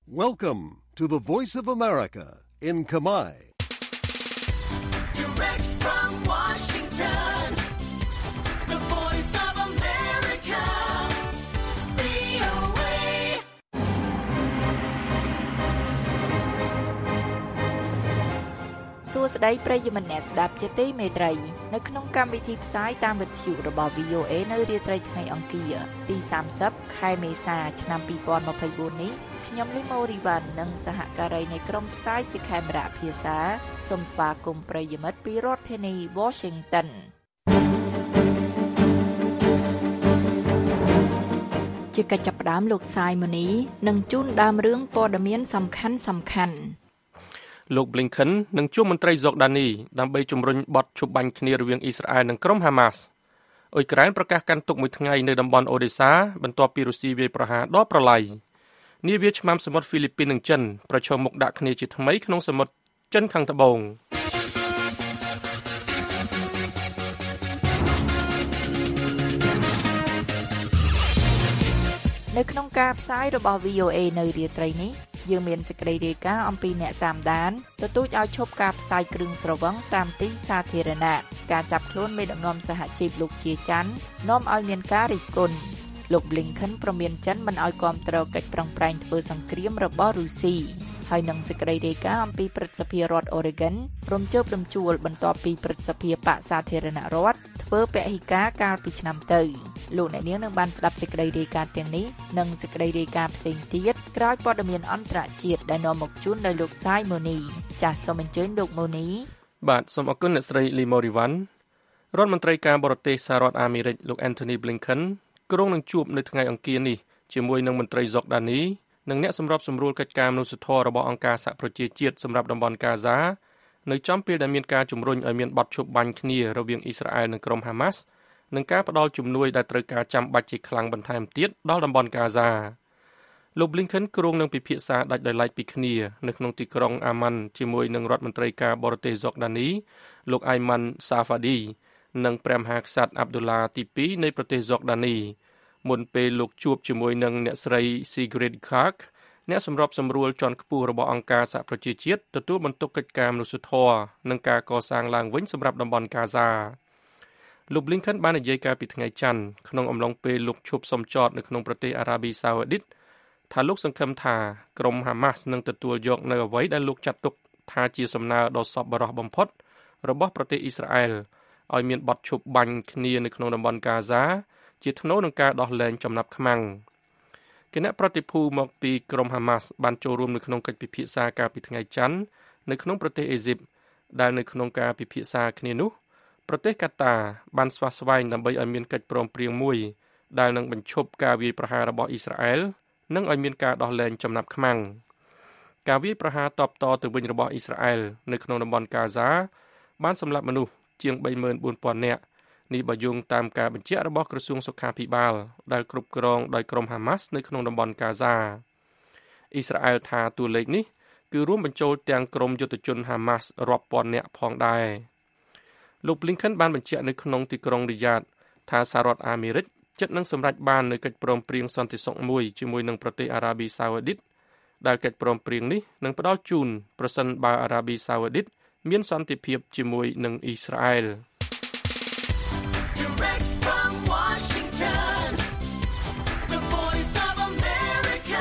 Welcome to the Voice of America in Khmer. Direct from Washington, the Voice of America, VOA. សួស្តីប្រិយមិត្តអ្នកស្ដាប់ជាទីមេត្រីនៅក្នុងកម្មវិធីផ្សាយតាមវិទ្យុរបស់ VOA នៅរាត្រីថ្ងៃអង្គារទី30ខែមេសាឆ្នាំ2024នេះខ្ញុំលីម៉ូរីវ៉ាន់និងសហការីនៃក្រុមផ្សាយជាខេមរៈភាសាសូមស្វាគមន៍ប្រិយមិត្តពីរដ្ឋធានី Washington ជាកិច្ចចាប់ផ្ដើមលោកសាយម៉ូនីនឹងជូនដើមរឿងព័ត៌មានសំខាន់ៗលោក Blinken នឹងជួបមន្ត្រីហ្សូដានីដើម្បីជំរុញបទឈប់បាញ់គ្នារវាងអ៊ីស្រាអែលនិងក្រុមហាម៉ាស់អ៊ុយក្រែនប្រកាសកាន់ទុកមួយថ្ងៃនៅតំបន់អូដេសាបន្ទាប់ពីរុស្ស៊ីវាយប្រហារដល់ប្រឡាយនាវាឆ្មាំសមុទ្រហ្វីលីពីននិងចិនប្រឈមមុខដាក់គ្នាជាថ្មីក្នុងសមុទ្រចិនខាងត្បូងនៅក្នុងការផ្សាយរបស់ VOA នៅរាត្រីនេះយើងមានសេចក្តីរាយការណ៍អំពីអ្នកតាមដានទទូចឲ្យឈប់ការផ្សាយគ្រឿងស្រវឹងតាមទីសាធារណៈការចាប់ខ្លួនមេដឹកនាំសហជីពលោកជាច័ន្ទនាំឲ្យមានការរិះគន់លោក Blinken ប្រមានចិនមិនឲ្យគាំទ្រកិច្ចប្រឹងប្រែងធ្វើសង្គ្រាមរបស់រុស្ស៊ីហើយនឹងសេចក្តីរាយការណ៍អំពីព្រឹទ្ធសភារដ្ឋ Oregon រំជើបរំជួលបន្ទាប់ពីព្រឹទ្ធសភាបកសាធារណរដ្ឋធ្វើពហិការកាលពីឆ្នាំទៅលោកអ្នកនាងនឹងបានស្ដាប់សេចក្តីរាយការណ៍ទាំងនេះនិងសេចក្តីរាយការណ៍ផ្សេងទៀតក្រោយព័ត៌មានអន្តរជាតិដែលនាំមកជូនដោយលោកសាយម៉ូនីចាសសូមអញ្ជើញលោកម៉ូនីបាទសូមអរគុណអ្នកស្រីលីម៉ូរីវ៉ាន់រដ្ឋមន្ត្រីការបរទេសសហរដ្ឋអាមេរិកលោក Anthony Blinken គ្រងនឹងជួបនៅថ្ងៃអង្គារនេះជាមួយនឹងមន្ត្រីហ្សូដានីនិងអ្នកសម្របសម្រួលកិច្ចការមនុស្សធម៌របស់អង្គការសហប្រជាជាតិសម្រាប់តំបន់កាហ្សានៅចំពេលដែលមានការជំរុញឲ្យមានបទឈប់បាញ់គ្នារវាងអ៊ីស្រាអែលនិងក្រុមហាម៉ាស់និងការផ្ដល់ជំនួយដែលត្រូវការចាំបាច់ជាខ្លាំងបន្ថែមទៀតដល់តំបន់កាហ្សាលោក Blinken គ្រងនឹងពិភាក្សាដាច់ដោយឡែកពីគ្នានៅក្នុងទីក្រុងអាម៉ាន់ជាមួយនឹងរដ្ឋមន្ត្រីការបរទេសហ្សូដានីលោក Ayman Safadi និងព្រះមហាក្សត្រ Abdullah ទី2នៃប្រទេសហ្សូដានីមុនពេលលោកជួបជាមួយនឹងអ្នកស្រី Sigrid Kaag អ្នកសម្របសម្រួលជាន់ខ្ពស់របស់អង្គការសហប្រជាជាតិទទួលបន្ទុកកិច្ចការមនុស្សធម៌និងការកសាងឡើងវិញសម្រាប់តំបន់កាហ្សាលោក Blinken បាននិយាយកាលពីថ្ងៃច័ន្ទក្នុងអំឡុងពេលលោកឈប់សុំចតនៅក្នុងប្រទេសអារ៉ាប៊ីសាអូឌីតថាលោកសង្ឃឹមថាក្រុមហាម៉ាស់នឹងទទួលយកនៅអ្វីដែលលោកចាត់ទុកថាជាសំណើដ៏សប្បុរសបំផុតរបស់ប្រទេសអ៊ីស្រាអែលឲ្យមានបទឈប់បាញ់គ្នានៅក្នុងតំបន់កាហ្សាជាថ្នូរនឹងការដោះលែងចំណាប់ខ្មាំងគណៈប្រតិភូមកពីក្រុមហាម៉ាស់បានចូលរួមនៅក្នុងកិច្ចពិភាក្សាកាលពីថ្ងៃច័ន្ទនៅក្នុងប្រទេសអេស៊ីបដែលនៅក្នុងការពិភាក្សាគ្នានោះប្រទេសកាតាបានស្វាស្វែងដើម្បីឲ្យមានកិច្ចព្រមព្រៀងមួយដែលនឹងបញ្ឈប់ការវាយប្រហាររបស់អ៊ីស្រាអែលនិងឲ្យមានការដោះលែងចំណាប់ខ្មាំងការវាយប្រហារតបតទៅវិញរបស់អ៊ីស្រាអែលនៅក្នុងតំបន់កាហ្សាបានសម្លាប់មនុស្សជាង 34,000 នាក់នេះបើយោងតាមការបញ្ជាក់របស់ក្រសួងសុខាភិបាលដែលគ្រប់គ្រងដោយក្រុមហាម៉ាស់នៅក្នុងតំបន់កាហ្សាអ៊ីស្រាអែលថាតួលេខនេះគឺរួមបញ្ចូលទាំងក្រុមយុទ្ធជនហាម៉ាស់រាប់ពាន់នាក់ផងដែរលោក Blinken បានបញ្ជាក់នៅក្នុងទីក្រុងរីយ៉ាតថាសហរដ្ឋអាមេរិកជិតនឹងសម្រេចបាននូវកិច្ចព្រមព្រៀងសន្តិសុខមួយជាមួយនឹងប្រទេសអារ៉ាប៊ីសាអូឌីតដែលកិច្ចព្រមព្រៀងនេះនឹងផ្ដល់ជូនប្រសិនបើអារ៉ាប៊ីសាអូឌីតមានសន្តិភាពជាមួយនឹងអ៊ីស្រាអែល Direct from Washington, the Voice of America,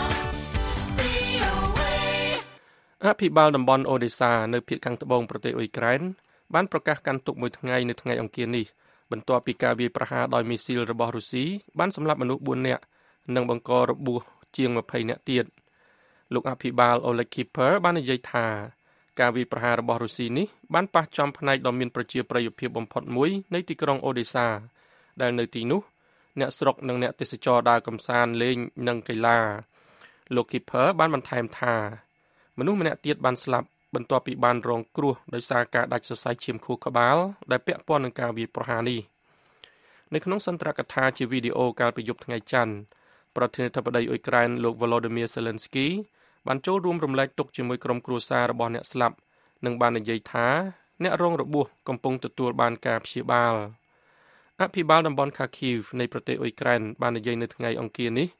VOA. អភិបាលតំបន់អូដេសានៅភាគខាងត្បូងប្រទេសអ៊ុយក្រែនបានប្រកាសកាន់ទុកមួយថ្ងៃនៅថ្ងៃអង្គារនេះបន្ទាប់ពីការវាយប្រហារដោយមីស៊ីលរបស់រុស្ស៊ីបានសម្លាប់មនុស្ស4នាក់និងបង្ករបួសជាង20នាក់ទៀតលោកអភិបាល Oleg Kipper បាននិយាយថាការវាយប្រហាររបស់រុស្ស៊ីនេះបានប៉ះចំផ្នែកដ៏មានប្រជាប្រិយភាពបំផុតមួយនៃទីក្រុងអូដេសាដែលនៅទីនោះអ្នកស្រុកនិងអ្នកទេសចរដើរកម្សាន្តលេងនិងកីឡាលោក Kipper បានបន្ថែមថាមនុស្សម្នាក់ទៀតបានស្លាប់បន្ទាប់ពីបានរងគ្រោះដោយសារការដាច់សរសៃឈាមខួរក្បាលដែលពាក់ព័ន្ធនឹងការវាយប្រហារនេះនៅក្នុងសន្ទរកថាជាវីដេអូកាលពីយប់ថ្ងៃច័ន្ទប្រធានាធិបតីអ៊ុយក្រែនលោក Volodymyr Zelensky បានចូលរួមរំលែកទុក្ខជាមួយក្រុមគ្រួសាររបស់អ្នកស្លាប់និងបាននិយាយថាអ្នករងរបួសកំពុងទទួលបានការព្យាបាលអភិបាលតំបន់ Kharkiv នៃប្រទេសអ៊ុយក្រែនបាននិយាយនៅថ្ងៃអង្គារនេះ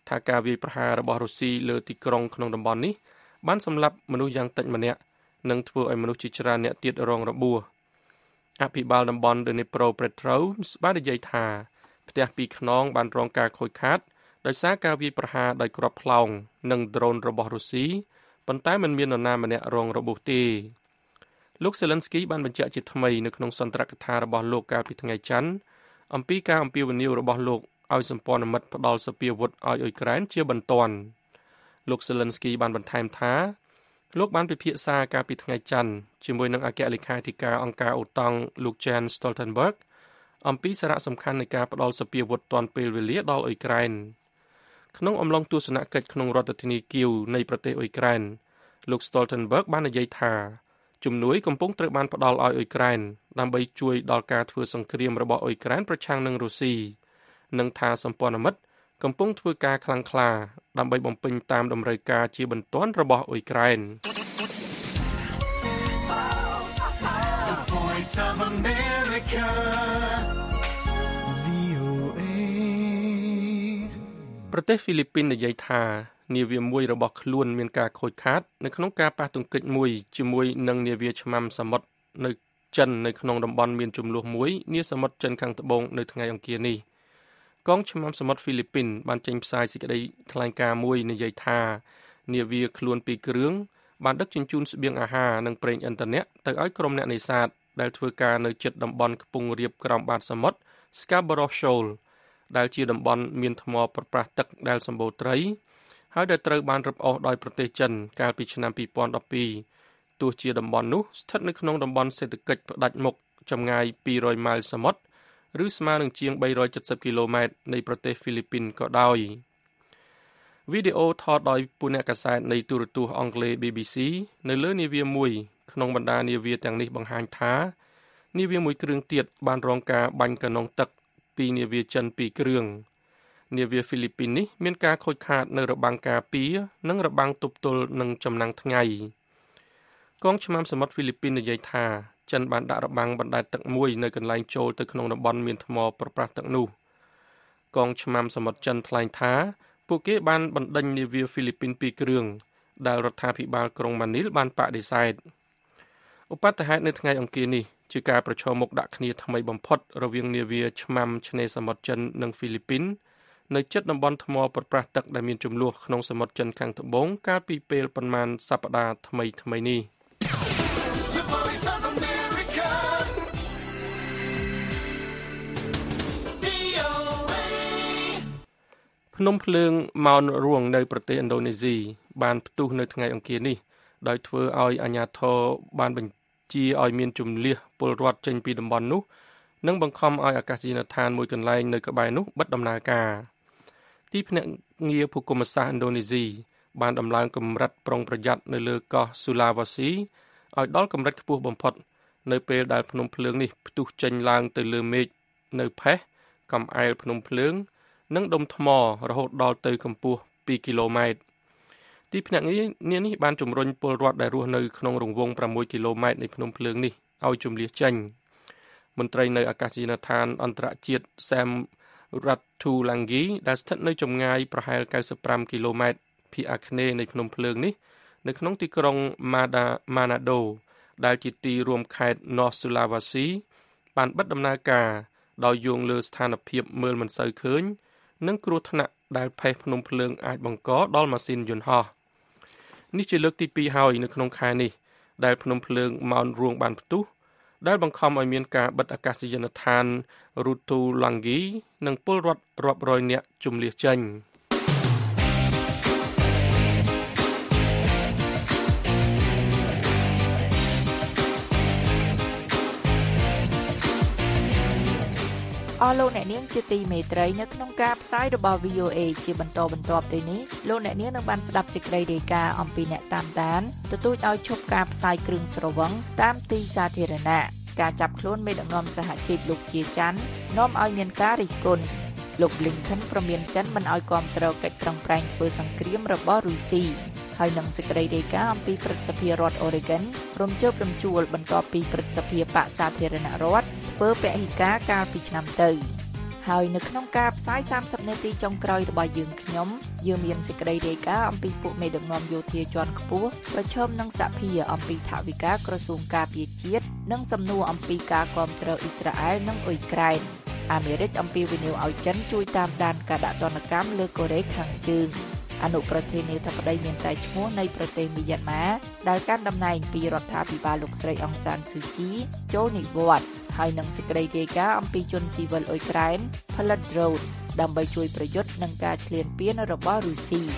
ថាការវាយប្រហាររបស់រុស្ស៊ីលើទីក្រុងក្នុងតំបន់នេះបានសម្លាប់មនុស្សយ៉ាងតិចម្នាក់និងធ្វើឲ្យមនុស្សជាច្រើនអ្នកទៀតរងរបួសអភិបាលតំបន់ Dnipropetrovsk បាននិយាយថាផ្ទះ2ខ្នងបានរងការខូចខាតដោយសារការវាយប្រហារដោយគ្រាប់ផ្លោងនិងដ្រូនរបស់រុស្ស៊ីប៉ុន្តែមិនមាននរណាម្នាក់រងរបួសទេលោក Zelensky បានបញ្ជាក់ជាថ្មីនៅក្នុងសន្ទរកថារបស់លោកកាលពីថ្ងៃច័ន្ទអំពីការអំពាវនាវរបស់លោកឲ្យសម្ព័ន្ធមិត្តផ្ដល់សព្វាវុធឲ្យអ៊ុយក្រែនជាបន្ទាន់លោក Zelensky បានបន្ថែមថាលោកបានពិភាក្សាកាលពីថ្ងៃច័ន្ទជាមួយនឹងអគ្គលេខាធិការអង្គការអូតង់លោក Jens Stoltenberg អំពីសារៈសំខាន់នៃការផ្ដល់សព្វាវុធទាន់ពេលវេលាដល់អ៊ុយក្រែនក្នុងអំឡុងទស្សនកិច្ចក្នុងរដ្ឋធានីគៀវនៃប្រទេសអ៊ុយក្រែនលោក Stoltenberg បាននិយាយថាជំនួយកំពុងត្រូវបានផ្ដល់ឲ្យអ៊ុយក្រែនដើម្បីជួយដល់ការធ្វើសង្គ្រាមរបស់អ៊ុយក្រែនប្រឆាំងនឹងរុស្ស៊ីនិងថាសម្ព័ន្ធមិត្តកំពុងធ្វើការខ្លាំងក្លាដើម្បីបំពេញតាមតម្រូវការជាបន្ទាន់របស់អ៊ុយក្រែន The Voice of America. VOA. ប្រទេសហ្វីលីពីននិយាយថានាវាមួយរបស់ខ្លួនមានការខូចខាតនៅក្នុងការប៉ះទង្គិចមួយជាមួយនឹងនាវាឆ្មាំសមុទ្រនៅចិននៅក្នុងតំបន់មានជម្លោះមួយនាសមុទ្រចិនខាងត្បូងនៅថ្ងៃអង្គារនេះកងឆ្មាំសមុទ្រហ្វីលីពីនបានចេញផ្សាយសេចក្តីថ្លែងការណ៍មួយនិយាយថានាវាខ្លួន2គ្រឿងបានដឹកជញ្ជូនស្បៀងអាហារនិងប្រេងឥន្ធនៈទៅឲ្យក្រុមអ្នកនេសាទដែលធ្វើការនៅជិតតំបន់ខ្ពង់រាបក្រោមបាតសមុទ្រ Scarborough Shoal ដែលជាតំបន់មានថ្មប្រប្រាស់ទឹកដែលសម្បូរត្រីហើយដែលត្រូវបានរឹបអូសដោយប្រទេសចិនកាលពីឆ្នាំ2012ទោះជាតំបន់នោះស្ថិតនៅក្នុងតំបន់សេដ្ឋកិច្ចផ្ដាច់មុខចម្ងាយ200ម៉ាិលសមុទ្រឬស្មើនឹងជាង370គីឡូម៉ែត្រនៃប្រទេសហ្វីលីពីនក៏ដោយវីដេអូថតដោយពូអ្នកកាសែតនៃទូរទស្សន៍អង់គ្លេស BBC នៅលើនាវាមួយក្នុងបណ្ដានាវាទាំងនេះបង្ហាញថានាវាមួយគ្រឿងទៀតបានរងការបាញ់កាណុងទឹកពីនាវាចិន2គ្រឿងនាវាហ្វីលីពីននេះមានការខូចខាតនៅរបាំងការពារនិងរបាំងទប់ទល់នឹងចំណាំងថ្ងៃកងឆ្មាំសមុទ្រហ្វីលីពីននិយាយថាចិនបានដាក់របាំងបណ្ដែតទឹកមួយនៅកន្លែងចូលទៅក្នុងតំបន់មានថ្មប្រប្រាស់ទឹកនោះកងឆ្មាំសមុទ្រចិនថ្លែងថាពួកគេបានបណ្ដេញនាវាហ្វីលីពីន2គ្រឿងដែលរដ្ឋាភិបាលក្រុងម៉ានីលបានបដិសេធឧបទ្ទហេតុនៅថ្ងៃអង្គារនេះជាការប្រឈមមុខដាក់គ្នាថ្មីបំផុតរវាងនាវាឆ្មាំឆ្នេរសមុទ្រចិននិងហ្វីលីពីននៅជិតតំបន់ថ្មប្រប្រាស់ទឹកដែលមានជម្លោះក្នុងសមុទ្រចិនខាងត្បូងកាលពីពេលប៉ុន្មានសប្តាហ៍ថ្មីនេះ The Voice of America. VOA. ភ្នំភ្លើង Mount Ruang នៅប្រទេសឥណ្ឌូនេស៊ីបានផ្ទុះនៅថ្ងៃអង្គារនេះដោយធ្វើឲ្យអាជ្ញាធរបានបញ្ជាឲ្យមានជម្លៀសពលរដ្ឋចេញពីតំបន់នោះនិងបង្ខំឲ្យអាកាសយានដ្ឋានមួយកន្លែងនៅក្បែរនោះបិទដំណើរការទីភ្នាក់ងារភូមិសាស្ត្រឥណ្ឌូនេស៊ីបានដំឡើងកម្រិតប្រុងប្រយ័ត្ននៅលើកោះ Sulawesi ឲ្យដល់កម្រិតខ្ពស់បំផុតនៅពេលដែលភ្នំភ្លើងនេះផ្ទុះចេញឡើងទៅលើមេឃនៅផេះកំអែលភ្នំភ្លើងនិងដុំថ្មរហូតដល់ទៅកម្ពស់2គីឡូម៉ែត្រទីភ្នាក់ងារនេះបានជំរុញពលរដ្ឋដែលរស់នៅក្នុងរង្វង់6គីឡូម៉ែត្រនៃភ្នំភ្លើងនេះឲ្យជម្លៀសចេញមន្ត្រីនៅអាកាសយានដ្ឋានអន្តរជាតិ Sam Ratulangi ដែលស្ថិតនៅចម្ងាយប្រហែល95គីឡូម៉ែត្រភាគអាគ្នេយ៍នៃភ្នំភ្លើងនេះនៅក្នុងទីក្រុង Manado ដែលជាទីរួមខេត្ត North Sulawesi បានបិទដំណើរការដោយយោងលើស្ថានភាពមើលមិនសូវឃើញនិងគ្រោះថ្នាក់ដែលផេះភ្នំភ្លើងអាចបង្កដល់ម៉ាស៊ីនយន្តហោះនេះជាលើកទី2ហើយនៅក្នុងខែនេះដែលភ្នំភ្លើង Mount Ruang បានផ្ទុះដែលបង្ខំឲ្យមានការបិទអាកាសយានដ្ឋាន Ratulangi និងពលរដ្ឋរាប់រយនាក់ជម្លៀសចេញអស់លោកអ្នកនាងជាទីមេត្រីនៅក្នុងការផ្សាយរបស់ VOA ជាបន្តបន្ទាប់ទៅនេះលោកអ្នកនាងនឹងបានស្ដាប់សេចក្តីរាយការណ៍អំពីអ្នកតាមដានទទូចឲ្យឈប់ការផ្សាយគ្រឿងស្រវឹងតាមទីសាធារណៈការចាប់ខ្លួនមេដឹកនាំសហជីពលោកជាច័ន្ទនាំឲ្យមានការរិះគន់លោក Blinken ប្រមានចិនមិនឲ្យគាំទ្រកិច្ចប្រឹងប្រែងធ្វើសង្គ្រាមរបស់រុស្ស៊ីហើយនឹងសេចក្តីរាយការណ៍អំពីព្រឹទ្ធសភារដ្ឋ Oregon រំជើបរំជួលបន្ទាប់ពីព្រឹទ្ធសភាបកសាធារណរដ្ឋធ្វើពហិការកាលពីឆ្នាំទៅហើយនៅក្នុងការផ្សាយ30នាទីចុងក្រោយរបស់យើងខ្ញុំយើងមានសេចក្តីរាយការណ៍អំពីពួកមេដឹកនាំយោធាជាន់ខ្ពស់ប្រឈមនឹងសភាអំពីថវិកាក្រសួងការពារជាតិនិងសំណួរអំពីការគាំទ្រអ៊ីស្រាអែលនិងអ៊ុយក្រែនអាមេរិកអំពាវនាវឲ្យចិនជួយតាមដានការដាក់ទណ្ឌកម្មលើកូរ៉េខាងជើងអនុប្រធានាធិបតីមានតែឈ្មោះនៃប្រទេសមីយ៉ាន់ម៉ាដែលកាន់តំណែងពីរដ្ឋាភិបាលលោកស្រីអង្សានស៊ូជីចូលនិវត្តន៍ហើយនឹងសេចក្តីរាយការណ៍អំពីជនស៊ីវិលអ៊ុយក្រែនផលិត drone ដើម្បីជួយប្រយុទ្ធនឹងការឈ្លានពានរបស់រុស្ស៊ី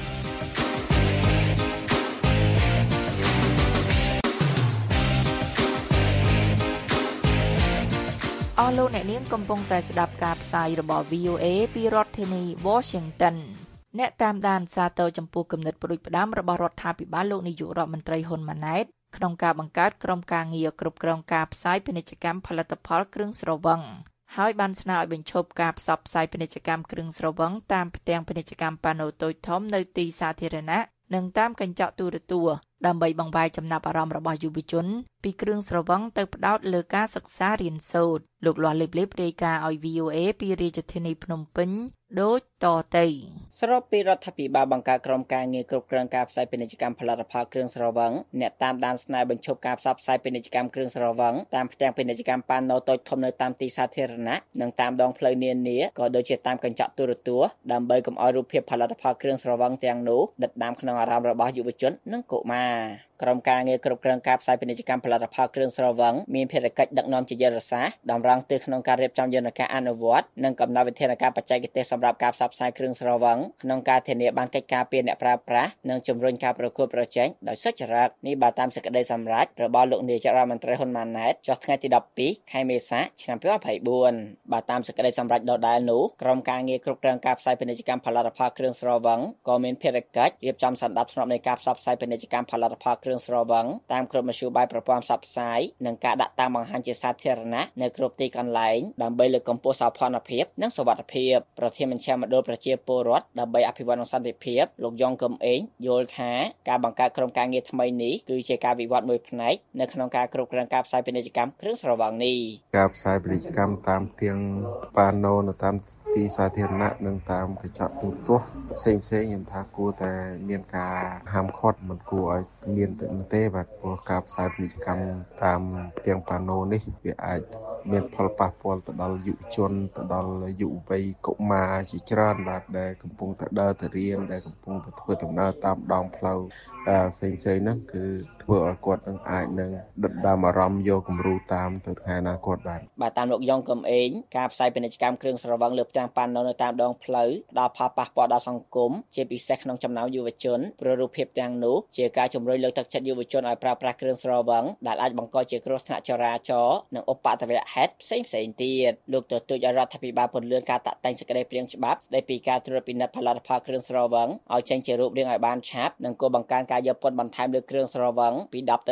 អស់លោកអ្នកនាងកំពុងតែស្ដាប់ការផ្សាយរបស់ VOA ពីរដ្ឋធានី Washington អ្នកតាមដានសារតចំពោះគំនិតប្រួយផ្ដាំរបស់រដ្ឋាភិបាលលោកនាយករដ្ឋមន្ត្រីហ៊ុនម៉ាណែតក្នុងការបង្កើតក្រុមការងារគ្រប់គ្រងការផ្សាយពាណិជ្ជកម្មផលិតផលគ្រឿងស្រវឹងហើយបានស្នើឲ្យបញ្ឈប់ការផ្សព្វផ្សាយពាណិជ្ជកម្មគ្រឿងស្រវឹងតាមផ្ទាំងពាណិជ្ជកម្មប៉ាណូតូចធំនៅទីសាធារណៈនិងតាមកញ្ចក់ទូរទស្សន៍ដើម្បីបង្វែរចំណាប់អារម្មណ៍របស់យុវជនពីគ្រឿងស្រវឹងទៅផ្ដោតលើការសិក្សារៀនសូត្រលោកលាស់លេបលេបរាយការណ៍ឲ្យ VOA ពីរាជធានីភ្នំពេញដូចតទៅស្របពីរដ្ឋាភិបាលបង្កើតក្រុមការងារគ្រប់គ្រងការផ្សាយពាណិជ្ជកម្មផលិតផលគ្រឿងស្រវឹងអ្នកតាមដានស្នើបញ្ឈប់ការផ្សព្វផ្សាយពាណិជ្ជកម្មគ្រឿងស្រវឹងតាមផ្ទាំងពាណិជ្ជកម្មប៉ាណូតូចធំនៅតាមទីសាធារណៈនិងតាមដងផ្លូវនានាក៏ដូចជាតាមកញ្ចក់ទូរទស្សន៍ដើម្បីកុំឲ្យរូបភាពផលិតផលគ្រឿងស្រវឹងទាំងនោះដិតដាមក្នុងអារម្មណ៍របស់យុវជននិងកុមារក្រុមការងារគ្រប់គ្រងការផ្សាយពាណិជ្ជកម្មផលិតផលគ្រឿងស្រវឹងមានភារកិច្ចដឹកនាំជាយុទ្ធសាស្ត្រតម្រង់ទិសក្នុងការរៀបចំយន្តការអនុវត្តនិងកំណត់វិធានការបច្ចេកទេសសម្រាប់ការផ្សព្វផ្សាយគ្រឿងស្រវឹងក្នុងការធានាបានកិច្ចការពីអ្នកប្រើប្រាស់និងជំរុញការប្រកួតប្រជែងដោយសុចរិតនេះបើតាមសេចក្តីសម្រេចរបស់លោកនាយករដ្ឋមន្ត្រីហ៊ុនម៉ាណែតចុះថ្ងៃទី12ខែមេសាឆ្នាំ2024បើតាមសេចក្តីសម្រេចដដែលនោះក្រុមការងារគ្រប់គ្រងការផ្សាយពាណិជ្ជកម្មផលិតផលគ្រឿងស្រវឹងក៏មានភារកិច្ចរៀបចំសណ្ដាប់ធ្នាប់នៃការផ្សព្វផ្សាយពាណិជ្ជកម្មផលិតផលគ្រឿងស្រវឹងតាមគ្រប់មធ្យោបាយប្រព័ន្ធផ្សព្វផ្សាយនិងការដាក់តាំងបង្ហាញជាសាធារណៈនៅគ្រប់ទីកន្លែងដើម្បីលើកកម្ពស់សោភ័ណភាពនិងសុវត្ថិភាពប្រធានមជ្ឈមណ្ឌលប្រជាពលរដ្ឋដើម្បីអភិវឌ្ឍនិងសន្តិភាពលោកយ៉ងកឹមអេងយល់ថាការបង្កើតក្រុមការងារថ្មីនេះគឺជាការវិវត្តមួយផ្នែកនៅក្នុងការគ្រប់គ្រងការផ្សាយពាណិជ្ជកម្មគ្រឿងស្រវឹងនេះការផ្សាយពាណិជ្ជកម្មតាមផ្ទាំងប៉ាណូនៅតាមទីសាធារណៈនិងតាមកញ្ចក់ទូរទស្សន៍ផ្សេងខ្ញុំថាគួរតែមានការហាមឃាត់មិនគួរឲ្យមានទេបាទព្រោះការផ្សាយពាណិជ្ជកម្មតាមផ្ទាំងប៉ាណូនេះវាអាចមានផលប៉ះពាល់ទៅដល់យុវជនទៅដល់យុវវ័យកុមារជាច្រើនបាទដែលកំពុងតែដើរទៅរៀនដែលកំពុងតែធ្វើដំណើរតាមដងផ្លូវផ្សេងៗហ្នឹងគឺធ្វើឲ្យគាត់នឹងអាចនឹងដិតដាមអារម្មណ៍យកគំរូតាមទៅថ្ងៃអនាគតបាទតាមលោកយ៉ងកឹមអេងការផ្សាយពាណិជ្ជកម្មគ្រឿងស្រវឹងលើផ្ទាំងប៉ាណូនៅតាមដងផ្លូវផ្ដល់ផលប៉ះពាល់ដល់សង្គមជាពិសេសក្នុងចំណោមយុវជនព្រោះរូបភាពទាំងនោះជាការជំរុញលើកទឹកចិត្តយុវជនឲ្យប្រើប្រាស់គ្រឿងស្រវឹងដែលអាចបង្កជាគ្រោះថ្នាក់ចរាចរណ៍និងឧបទ្ទវហេតុផ្សេងៗទៀតលោកទទូចឲ្យរដ្ឋាភិបាលពន្លឿនការតាក់តែងសេចក្តីព្រាងច្បាប់ស្តីពីការត្រួតពិនិត្យផលិតផលគ្រឿងស្រវឹងឲ្យចេញជារូបរាងឲ្យបានឆាប់និងគោលបង្កើនការយកពន្ធបន្ថែមលើគ្រឿងស្រវឹងពី10ទៅ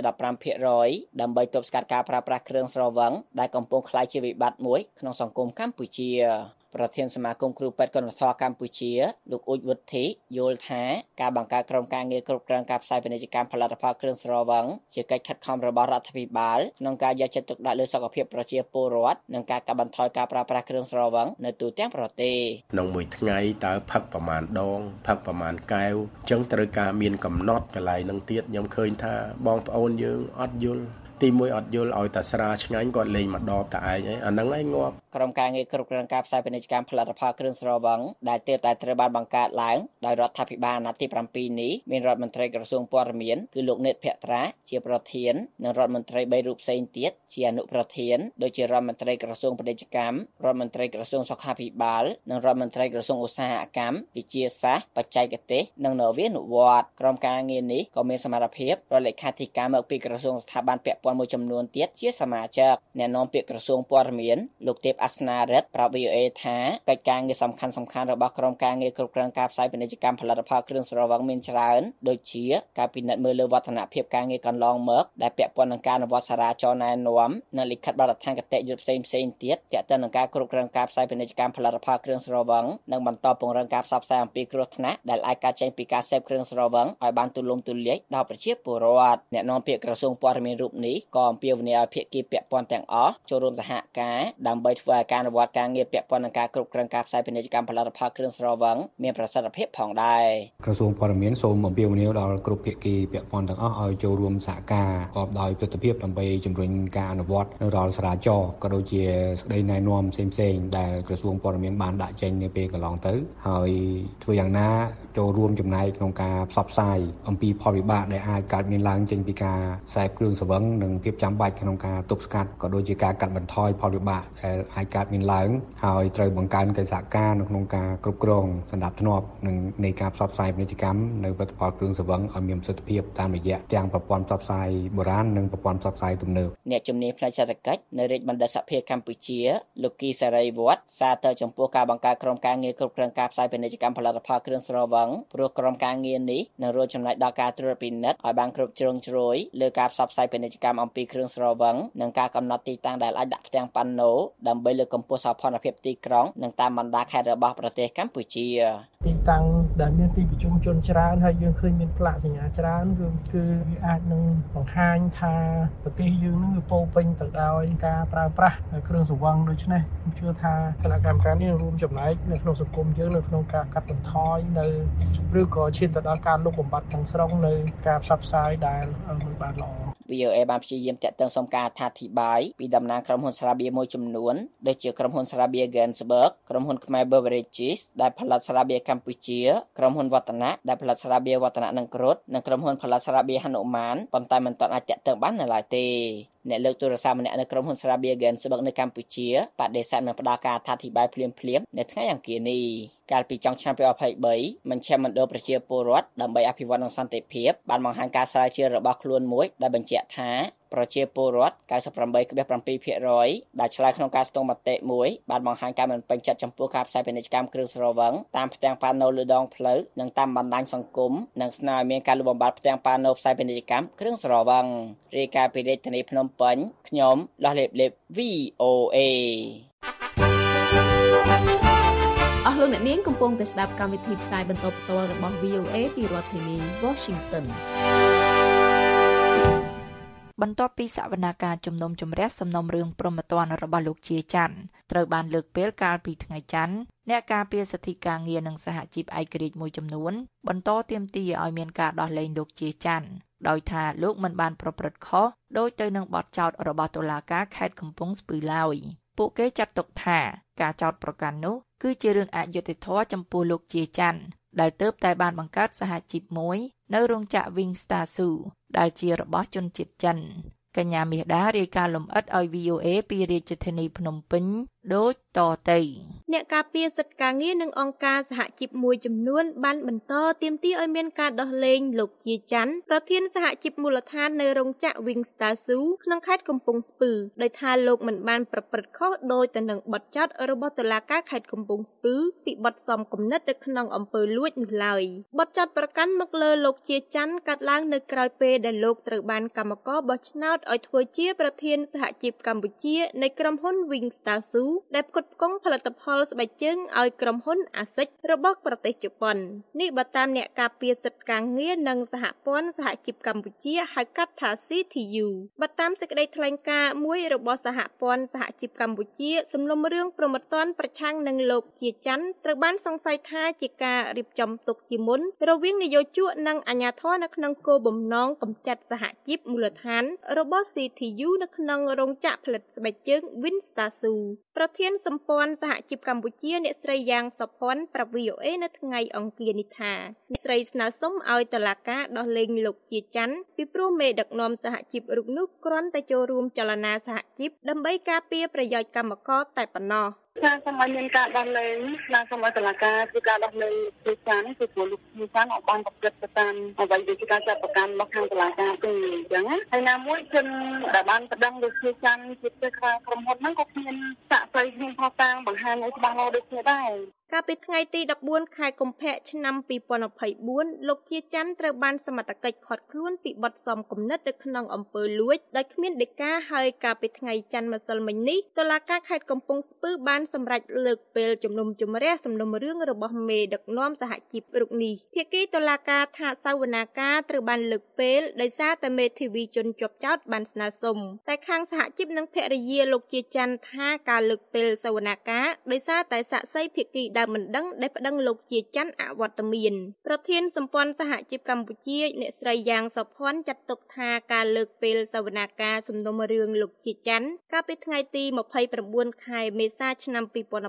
15% ដើម្បីទប់ស្កាត់ការប្រើប្រាស់គ្រឿងស្រវឹងដែលកំពុងក្លាយជាវិបត្តិមួយក្នុងសង្គមកម្ពុជាប្រធានសមាគមគ្រូពេទ្យគុណធម៌កម្ពុជាលោកអ៊ុចវុធីយល់ថាការបង្កើតក្រុមការងារគ្រប់គ្រងការផ្សាយពាណិជ្ជកម្មផលិតផលគ្រឿងស្រវឹងជាកិច្ចខិតខំរបស់រដ្ឋាភិបាលក្នុងការយកចិត្តទុកដាក់លើសុខភាពប្រជាពលរដ្ឋនិងការកាត់បន្ថយការប្រើប្រាស់គ្រឿងស្រវឹងនៅទូទាំងប្រទេសក្នុងមួយថ្ងៃតើផឹកប្រមាណដងផឹកប្រមាណកែវអញ្ចឹងត្រូវការមានកំណត់កន្លែងនឹងទៀតខ្ញុំឃើញថាបងប្អូនយើងអត់យល់ទីមួយអត់យល់ឲ្យតែស្រាឆ្ងាញ់គាត់លេងមកដបតែឯងអាហ្នឹងឯងងាប់ក្រុមការងារគ្រប់គ្រងការផ្សាយពាណិជ្ជកម្មផលិតផលគ្រឿងស្រវឹងដែលទើបតែត្រូវបានបង្កើតឡើងដោយរដ្ឋាភិបាលអាណត្តិទី7នេះមានរដ្ឋមន្ត្រីក្រសួងព័ត៌មានគឺលោកនេតភក្ត្រាជាប្រធាននិងរដ្ឋមន្ត្រី3រូបផ្សេងទៀតជាអនុប្រធានដូចជារដ្ឋមន្ត្រីក្រសួងពាណិជ្ជកម្មរដ្ឋមន្ត្រីក្រសួងសុខាភិបាលនិងរដ្ឋមន្ត្រីក្រសួងឧស្សាហកម្មវិទ្យាសាស្ត្របច្ចេកទេសនិងនវានុវត្តន៍ក្រុមការងារនេះក៏មានសមត្ថភាពរដ្ឋលេខាធិការមកពីក្រសួងស្ថាប័នពាក់ព័ន្ធមួយចំនួនទៀតជាសមាជិកអ្នកនាំពាក្យក្រសួងព័ត៌មានលោកទេពអាសនារិទ្ធប្រាប់ VOA ថាកិច្ចការងារសំខាន់ៗរបស់ក្រុមការងារគ្រប់គ្រងការផ្សាយពាណិជ្ជកម្មផលិតផលគ្រឿងស្រវឹងមានច្រើនដូចជាការពិនិត្យមើលលើវឌ្ឍនភាពការងារកន្លងមកដែលពាក់ព័ន្ធនឹងការអនុវត្តសារាចរណ៍ណែនាំនិងលិខិតបទដ្ឋានគតិយុត្តផ្សេងៗទៀតទាក់ទងនឹងការគ្រប់គ្រងការផ្សាយពាណិជ្ជកម្មផលិតផលគ្រឿងស្រវឹងនិងបន្តពង្រឹងការផ្សព្វផ្សាយអំពីគ្រោះថ្នាក់ដែលអាចកើតចេញពីការសេពគ្រឿងស្រវឹងឲ្យបានទូលំទូលាយដល់ប្រជាពលរដ្ឋអ្នកនាំពាក្យក្រសួងព័ត៌មានរូបនេះក៏អំពាវនាវឲ្យភាគីពាក់ព័ន្ធទាំងអស់ចូលរួមសហការដើម្បីធ្វើឲ្យការអនុវត្តការងារពាក់ព័ន្ធនឹងការគ្រប់គ្រងការផ្សាយពាណិជ្ជកម្មផលិតផលគ្រឿងស្រវឹងមានប្រសិទ្ធភាពផងដែរក្រសួងព័ត៌មានសូមអំពាវនាវដល់គ្រប់ភាគីពាក់ព័ន្ធទាំងអស់ឲ្យចូលរួមសហការប្រកបដោយប្រសិទ្ធភាពដើម្បីជំរុញការអនុវត្តនៅរាល់សាលាចរណ៍ក៏ដូចជាសេចក្តីណែនាំផ្សេងៗដែលក្រសួងព័ត៌មានបានដាក់ចេញនាពេលកន្លងទៅហើយធ្វើយ៉ាងណាចូលរួមចំណែកក្នុងការផ្សព្វផ្សាយអំពីផលវិបាកដែលអាចកើតមានឡើងចេញពីការផ្សាយគ្រឿងស្រវឹងនិងភាពចាំបាច់ក្នុងការទប់ស្កាត់ក៏ដូចជាការកាត់បន្ថយផលវិបាកដែលអាចកើតមានឡើងហើយត្រូវបង្កើនកិច្ចសហការនៅក្នុងការគ្រប់គ្រងសណ្ដាប់ធ្នាប់និងនៃការផ្សព្វផ្សាយពាណិជ្ជកម្មនៅផលិតផលគ្រឿងស្រវឹងឲ្យមានប្រសិទ្ធភាពតាមរយៈទាំងប្រព័ន្ធផ្សព្វផ្សាយបុរាណនិងប្រព័ន្ធផ្សព្វផ្សាយទំនើបអ្នកជំនាញផ្នែកសេដ្ឋកិច្ចនៅរាជបណ្ឌិតសភាកម្ពុជាលោកគីសេរីវត្តសារទៅចំពោះការបង្កើតក្រុមការងារគ្រប់គ្រងការផ្សាយពាណិជ្ជកម្មផលិតផលគ្រឿងស្រវឹងព្រោះក្រុមការងារនេះនឹងរួមចំណែកដល់ការត្រួតពិនិត្យឲ្យបានគ្រប់ជ្រុងជ្រោយលើការផ្សព្វផ្សាយពាណិជ្ជកម្មអំពីគ្រឿងស្រវឹងនិងការកំណត់ទីតាំងដែលអាចដាក់ផ្ទាំងប៉ាណូដើម្បីលើកកម្ពស់សោភ័ណភាពទីក្រុងនិងតាមបណ្ដាខេត្តរបស់ប្រទេសកម្ពុជាទីតាំងដែលមានទីប្រជុំជនច្រើនហើយយើងឃើញមានផ្លាកសញ្ញាច្រើនគឺវាអាចនឹងបង្ហាញថាប្រទេសយើងនឹងវាពោពេញទៅដោយការប្រើប្រាស់គ្រឿងស្រវឹងដូច្នេះខ្ញុំជឿថាគណៈកម្មការនេះរួមចំណែកនៅក្នុងសង្គមយើងនៅក្នុងការកាត់បន្ថយនៅឬក៏ឈានទៅដល់ការលុបបំបាត់ទាំងស្រុងនៅការផ្សព្វផ្សាយដែលមិនបានល្អ VOA បានព្យាយាមតាក់ទងសុំការអធិប្បាយពីតំណាងក្រុមហ៊ុនស្រាបៀរមួយចំនួនដូចជាក្រុមហ៊ុនស្រាបៀរ Gensberg ក្រុមហ៊ុនខ្មែរ Beverages ដែលផលិតស្រាបៀរកម្ពុជាក្រុមហ៊ុនវឌ្ឍនៈដែលផលិតស្រាបៀរវឌ្ឍនៈនិងគ្រុឌនិងក្រុមហ៊ុនផលិតស្រាបៀរហនុមានប៉ុន្តែមិនទាន់អាចតាក់ទងបាននៅឡើយទេអ្នកលើកទូរស័ព្ទម្នាក់នៅក្រុមហ៊ុនស្រាបៀរ Gensberg នៅកម្ពុជាបដិសេធមិនផ្ដល់ការអធិប្បាយភ្លាមៗនៅថ្ងៃអង្គារនេះកាលពីចុងឆ្នាំ2023មជ្ឈមណ្ឌលប្រជាពលរដ្ឋដើម្បីអភិវឌ្ឍនិងសន្តិភាពបានបង្ហាញការស្រាវជ្រាវរបស់ខ្លួនមួយដែលបញ្ជាក់ថាប្រជាពលរដ្ឋ 98.7% ដែលឆ្លើយក្នុងការស្ទង់មតិមួយបានបង្ហាញការមិនពេញចិត្តចំពោះការផ្សាយពាណិជ្ជកម្មគ្រឿងស្រវឹងតាមផ្ទាំងប៉ាណូលើដងផ្លូវនិងតាមបណ្ដាញសង្គមនិងស្នើឲ្យមានការលុបបំបាត់ផ្ទាំងប៉ាណូផ្សាយពាណិជ្ជកម្មគ្រឿងស្រវឹងរាយការណ៍ពីរាជធានីភ្នំពេញខ្ញុំលោះលេបលេប VOA អស់លោកអ្នកនាងកំពុងតែស្ដាប់កម្មវិធីផ្សាយបន្តផ្ទាល់របស់ VOA ពីរដ្ឋធានី Washington បន្ទាប់ពីសវនកម្មជំនុំជម្រះសំណុំរឿងព្រហ្មទណ្ឌរបស់លោកជាច័ន្ទត្រូវបានលើកពេលកាលពីថ្ងៃច័ន្ទអ្នកការពារសិទ្ធិការងារនិងសហជីពឯករាជ្យមួយចំនួនបន្តទាមទារឲ្យមានការដោះលែងលោកជាច័ន្ទដោយថាលោកមិនបានប្រព្រឹត្តខុសដោយទៅនឹងបទចោទរបស់តុលាការខេត្តកំពង់ស្ពឺឡើយពួកគេចាត់ទុកថាការចោទប្រកាន់នោះគឺជារឿងអយុត្តិធម៌ចំពោះលោកជាច័ន្ទដែលទើបតែបានបង្កើតសហជីពមួយនៅរោងចក្រ Wing Star Zoo ដែលជារបស់ជនជាតិចិនកញ្ញាមាសដារាយការណ៍លម្អិតឲ្យ VOA ពីរាជធានីភ្នំពេញដូចតទៅអ្នកការពារសិទ្ធិការងារនិងអង្គការសហជីពមួយចំនួនបានបន្តទាមទារឲ្យមានការដោះលែងលោកជាច័ន្ទប្រធានសហជីពមូលដ្ឋាននៅរោងចក្រ Wing Star Zoo ក្នុងខេត្តកំពង់ស្ពឺដោយថាលោកមិនបានប្រព្រឹត្តខុសដោយទៅនឹងបទចោទរបស់តុលាការខេត្តកំពង់ស្ពឺពីបទសំគំនិតនៅក្នុងអំពើលួចនោះឡើយបទចោទប្រកាន់មកលើលោកជាច័ន្ទកើតឡើងនៅក្រៅពេលដែលលោកត្រូវបានកម្មករបោះឆ្នោតឲ្យធ្វើជាប្រធានសហជីពកម្ពុជានៃក្រុមហ៊ុន Wing Star Zoo ដែលផ្គត់ផ្គង់ផលិតផលស្បែកជើងឲ្យក្រុមហ៊ុនអាសិចរបស់ប្រទេសជប៉ុននេះបើតាមអ្នកការពារសិទ្ធិការងារនិងសហព័ន្ធសហជីពកម្ពុជាហៅកាត់ថា CTU បើតាមសេចក្តីថ្លែងការណ៍មួយរបស់សហព័ន្ធសហជីពកម្ពុជាសំណុំរឿងព្រហ្មទណ្ឌប្រឆាំងនឹងលោកជាច័ន្ទត្រូវបានសង្ស័យថាជាការរៀបចំទុកជាមុនរវាងនយោជកនិងអាជ្ញាធរនៅក្នុងគោលបំណងកម្ចាត់សហជីពមូលដ្ឋានរបស់ CTU នៅក្នុងរោងចក្រផលិតស្បែកជើង Wing Star Zoo ប្រធានសម្ព័ន្ធសហជីពកម្ពុជាអ្នកស្រីយ៉ាងសុភ័ណ្ឌប្រាប់ VOA នៅថ្ងៃអង្គារនេះថាអ្នកស្រីស្នើសុំឲ្យតុលាការដោះលែងលោកជាច័ន្ទពីព្រោះមេដឹកនាំសហជីពរូបនោះគ្រាន់តែចូលរួមចលនាសហជីពដើម្បីការពារប្រយោជន៍កម្មករតែប៉ុណ្ណោះថាសូមឲ្យមានការដោះលែងណាសូមឲ្យតុលាការធ្វើការដោះលែងលោកជាច័ន្ទគឺព្រោះលោកជាច័ន្ទអត់បានប្រព្រឹត្តទៅតាមអ្វីដែលជាការចាត់ប្រកាន់របស់ខាងតុលាការទេអញ្ចឹងណាហើយណាមួយជនដែលបានប្តឹងលោកជាច័ន្ទជាផ្ទះខាងក្រុមហ៊ុនហ្នឹងក៏គ្មានសាកសីគ្មានផុសតាងបង្ហាញឲ្យច្បាស់លាស់ដូចគ្នាដែរកាលពីថ្ងៃទី14ខែកុម្ភៈឆ្នាំ2024លោកជាច័ន្ទត្រូវបានសមត្ថកិច្ចឃាត់ខ្លួនពីបទសំគំនិតនៅក្នុងអំពើលួចដោយគ្មានដីកាហើយកាលពីថ្ងៃច័ន្ទម្សិលមិញនេះតុលាការខេត្តកំពង់ស្ពឺបានសម្រេចលើកពេលជំនុំជម្រះសំណុំរឿងរបស់មេដឹកនាំសហជីពរូបនេះភាគីតុលាការថាសវនាការត្រូវបានលើកពេលដោយសារតែមេធាវីជនជាប់ចោទបានស្នើសុំតែខាងសហជីពនិងភរិយាលោកជាច័ន្ទថាការលើកពេលសវនាការដោយសារតែសាក្សីភាគីដើមមិនដឹងដែលប្តឹងលោកជាច័ន្ទអវត្តមានប្រធានសម្ព័ន្ធសហជីពកម្ពុជាអ្នកស្រីយ៉ាងសុភ័ណ្ឌចាត់ទុកថាការលើកពេលសវនាការសំណុំរឿងលោកជាច័ន្ទកាលពីថ្ងៃទី29ខែមេសាឆ្នាំ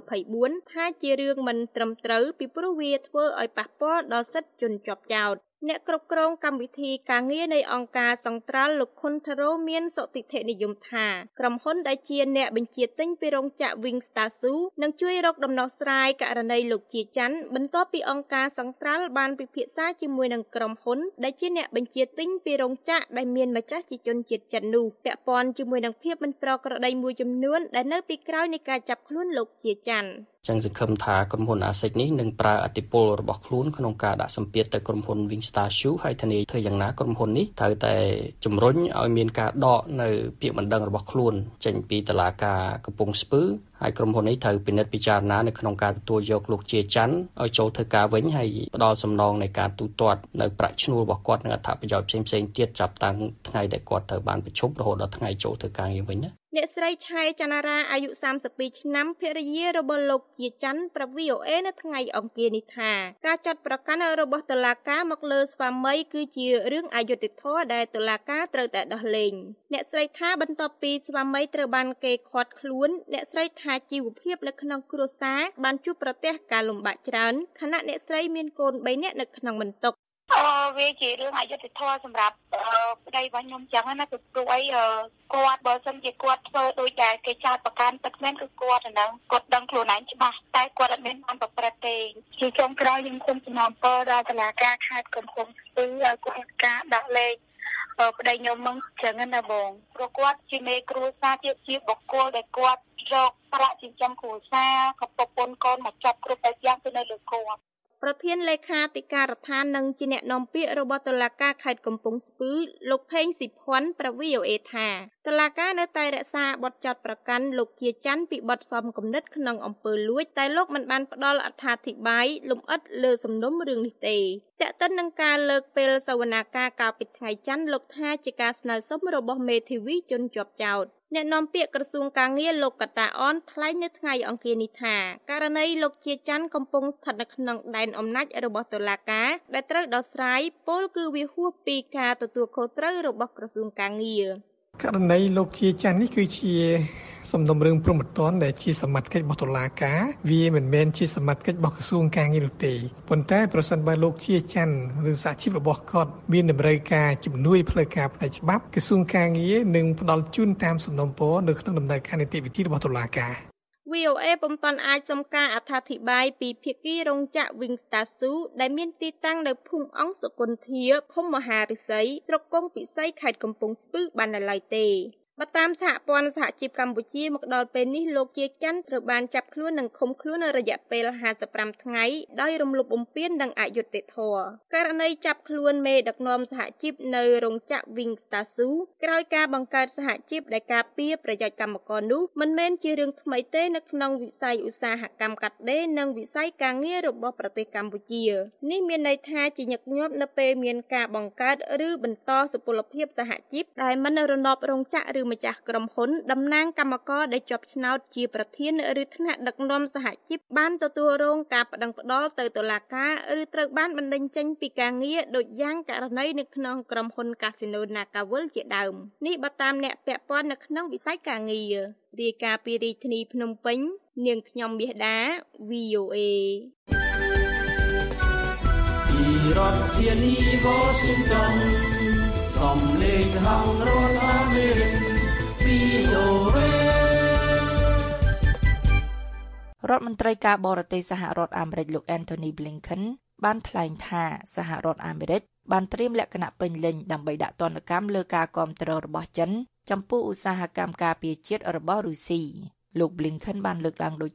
2024ថាជារឿងមិនត្រឹមត្រូវពីព្រោះវាធ្វើឲ្យប៉ះពាល់ដល់សិទ្ធិជនជាប់ចោទអ្នកគ្រប់គ្រងកម្មវិធីការងារនៃអង្គការសង្ត្រាល់លោកខុនថារ៉ូមានសុតិធិនិយមថាក្រុមហ៊ុនដែលជាអ្នកបញ្ជាទិញពីរោងចក្រ Wing Star Su នឹងជួយរកដំណោះស្រាយករណីលោកជាច័ន្ទបន្ទាប់ពីអង្គការសង្ត្រាល់បានពិភាក្សាជាមួយនឹងក្រុមហ៊ុនដែលជាអ្នកបញ្ជាទិញពីរោងចក្រដែលមានម្ចាស់ជាជនជាតិចិននោះពាក់ព័ន្ធជាមួយនឹងភាពមិនប្រក្រតីមួយចំនួនដែលនៅពីក្រោយនៃការចាប់ខ្លួនលោកជាច័ន្ទចឹងសង្ឃឹមថាក្រុមហ៊ុន ASIC នេះនឹងប្រើអធិបុលរបស់ខ្លួនក្នុងការដាក់សម្ពាធទៅក្រុមហ៊ុន Wing Star Su ហើយធានាធ្វើយ៉ាងណាក្រុមហ៊ុននេះត្រូវតែជំរុញឲ្យមានការដកនៅពាក្យបណ្ដឹងរបស់ខ្លួនចេញពីតុលាការកំពង់ស្ពឺហើយក្រុមហ៊ុននេះត្រូវពិនិត្យពិចារណានៅក្នុងការទទួលយកលោកជាច័ន្ទឲ្យចូលធ្វើការវិញហើយផ្ដល់សំណងនៃការទូទាត់នៅប្រាក់ឈ្នួលរបស់គាត់និងអត្ថប្រយោជន៍ផ្សេងៗទៀតចាប់តាំងថ្ងៃដែលគាត់ត្រូវបានប្រជុំរហូតដល់ថ្ងៃចូលធ្វើការងារវិញណាអ្នកស្រីឆៃចនារាអាយុ32ឆ្នាំភរិយារបស់លោកជាច័ន្ទប្រាប់ VOA នៅថ្ងៃអង្គារនេះថាការចាត់ប្រក័ណ្ឌរបស់តុលាការមកលើស្វាមីគឺជារឿងអយុត្តិធម៌ដែលតុលាការត្រូវតែដោះលែងអ្នកស្រីថាបន្ទាប់ពីស្វាមីត្រូវបានគេឃាត់ខ្លួនអ្នកស្រីថាជីវភាពនៅក្នុងគ្រួសារបានជួបប្រទះការលំបាកច្រើនខណៈអ្នកស្រីមានកូន3នាក់នៅក្នុងបន្ទុកវាជារឿងអយុត្តិធម៌សម្រាប់ប្តីរបស់ខ្ញុំចឹងណាគឺព្រោះអីគាត់បើសិនជាគាត់ធ្វើដូចតែគេចោទប្រកាន់ពិតមែនគឺគាត់ហ្នឹងគាត់ដឹងខ្លួនឯងច្បាស់តែគាត់អត់មានបានប្រព្រឹត្តទេជាចុងក្រោយខ្ញុំសូមសំណូមពរដល់តុលាការខេត្តកំពង់ស្ពឺឲ្យគាត់ការដាក់លេខប្តីខ្ញុំមកចឹងណាបងព្រោះគាត់ជាមេគ្រួសារជាបុគ្គលដែលគាត់រកប្រាក់ចិញ្ចឹមគ្រួសារក៏ប្រពន្ធកូនមកចាប់គ្រប់តែយ៉ាងទៅនៅលើគាត់ប្រធានលេខាធិការដ្ឋាននិងជាអ្នកនាំពាក្យរបស់តុលាការខេត្តកំពង់ស្ពឺលោកផេងស៊ីភ័ណ្ឌប្រាប់ VOA ថាតុលាការនៅតែរក្សាបទចោទប្រកាន់លោកជាច័ន្ទពីបទសំគំនិតក្នុងអំពើលួចតែលោកមិនបានផ្ដល់អត្ថាធិប្បាយលម្អិតលើសំណុំរឿងនេះទេតែកតិននឹងការលើកពេលសវនាការកាលពីថ្ងៃច័ន្ទលោកថាជាការស្នើសុំរបស់មេធាវីជនជាប់ចោទអ្នកនាំពាក្យក្រសួងការងារលោកកតាអនថ្លែងនៅថ្ងៃអង្គារនេះថាករណីលោកជាច័ន្ទកំពុងស្ថិតនៅក្នុងដែនអំណាចរបស់តុលាការដែលត្រូវដោះស្រាយពលគឺវាហួសពីការទទួលខុសត្រូវរបស់ក្រសួងការងារករណីលោកជាច័ន្ទនេះគឺជាសំណុំរឿងព្រហ្មទណ្ឌដែលជាសមត្ថកិច្ចរបស់តុលាការវាមិនមែនជាសមត្ថកិច្ចរបស់ក្រសួងការងារនោះទេប៉ុន្តែប្រសិនបើលោកជាច័ន្ទឬសហជីពរបស់គាត់មានតម្រូវការជំនួយផ្លូវការផ្នែកច្បាប់ក្រសួងការងារនឹងផ្ដល់ជូនតាមសំណុំពរនៅក្នុងដំណើរការនីតិវិធីរបស់តុលាការ VOA ពុំទាន់អាចសុំការអត្ថាធិប្បាយពីភាគីរោងចក្រ Wing Star Su ដែលមានទីតាំងនៅភូមិអង្គសុគន្ធាឃុំមហារិស័យស្រុកគង់ពិសីខេត្តកំពង់ស្ពឺបាននៅឡើយទេបើតាមសហព័ន្ធសហជីពកម្ពុជាមកដល់ពេលនេះលោកជាច័ន្ទត្រូវបានចាប់ខ្លួននិងឃុំខ្លួននៅរយៈពេល55ថ្ងៃដោយរំលោភបំពាននិងអយុត្តិធម៌ករណីចាប់ខ្លួនមេដឹកនាំសហជីពនៅរោងចក្រ Wing Star Su ក្រោយការបង្កើតសហជីពដែលការពារប្រយោជន៍កម្មករនោះមិនមែនជារឿងថ្មីទេនៅក្នុងវិស័យឧស្សាហកម្មកាត់ដេរនិងវិស័យការងាររបស់ប្រទេសកម្ពុជានេះមានន័យថាជាញឹកញាប់នៅពេលមានការបង្កើតឬបន្តសុពលភាពសហជីពដែលមិនរំលោភរោងចក្រឬម្ចាស់ក្រុមហ៊ុនតំណាងកម្មករដែលជាប់ឆ្នោតជាប្រធានឬថ្នាក់ដឹកនាំសហជីពបានទទួលរងការប្តឹងផ្តល់ទៅតុលាការឬត្រូវបានបណ្តេញចេញពីការងារដូចយ៉ាងករណីនៅក្នុងក្រុមហ៊ុន Casino Nakawal ជាដើមនេះបើតាមអ្នកពាក់ព័ន្ធនៅក្នុងវិស័យការងាររាយការណ៍ពីរាជធានីភ្នំពេញនាងខ្ញុំមាសដា VOA ពីរដ្ឋធានី Washington សំឡេងហៅរដ្ឋអាមេរិករដ្ឋមន្ត្រីការបរទេសសហរដ្ឋអាមេរិកលោក Anthony Blinken បានថ្លែងថាសហរដ្ឋអាមេរិកបានត្រៀមលក្ខណៈពេញលេញដើម្បីដាក់ទណ្ឌកម្មលើការគាំទ្ររបស់ចិនចំពោះឧស្សាហកម្មការពារជាតិរបស់រុស្ស៊ីលោក Blinken បានលើកឡើងដូចនេះ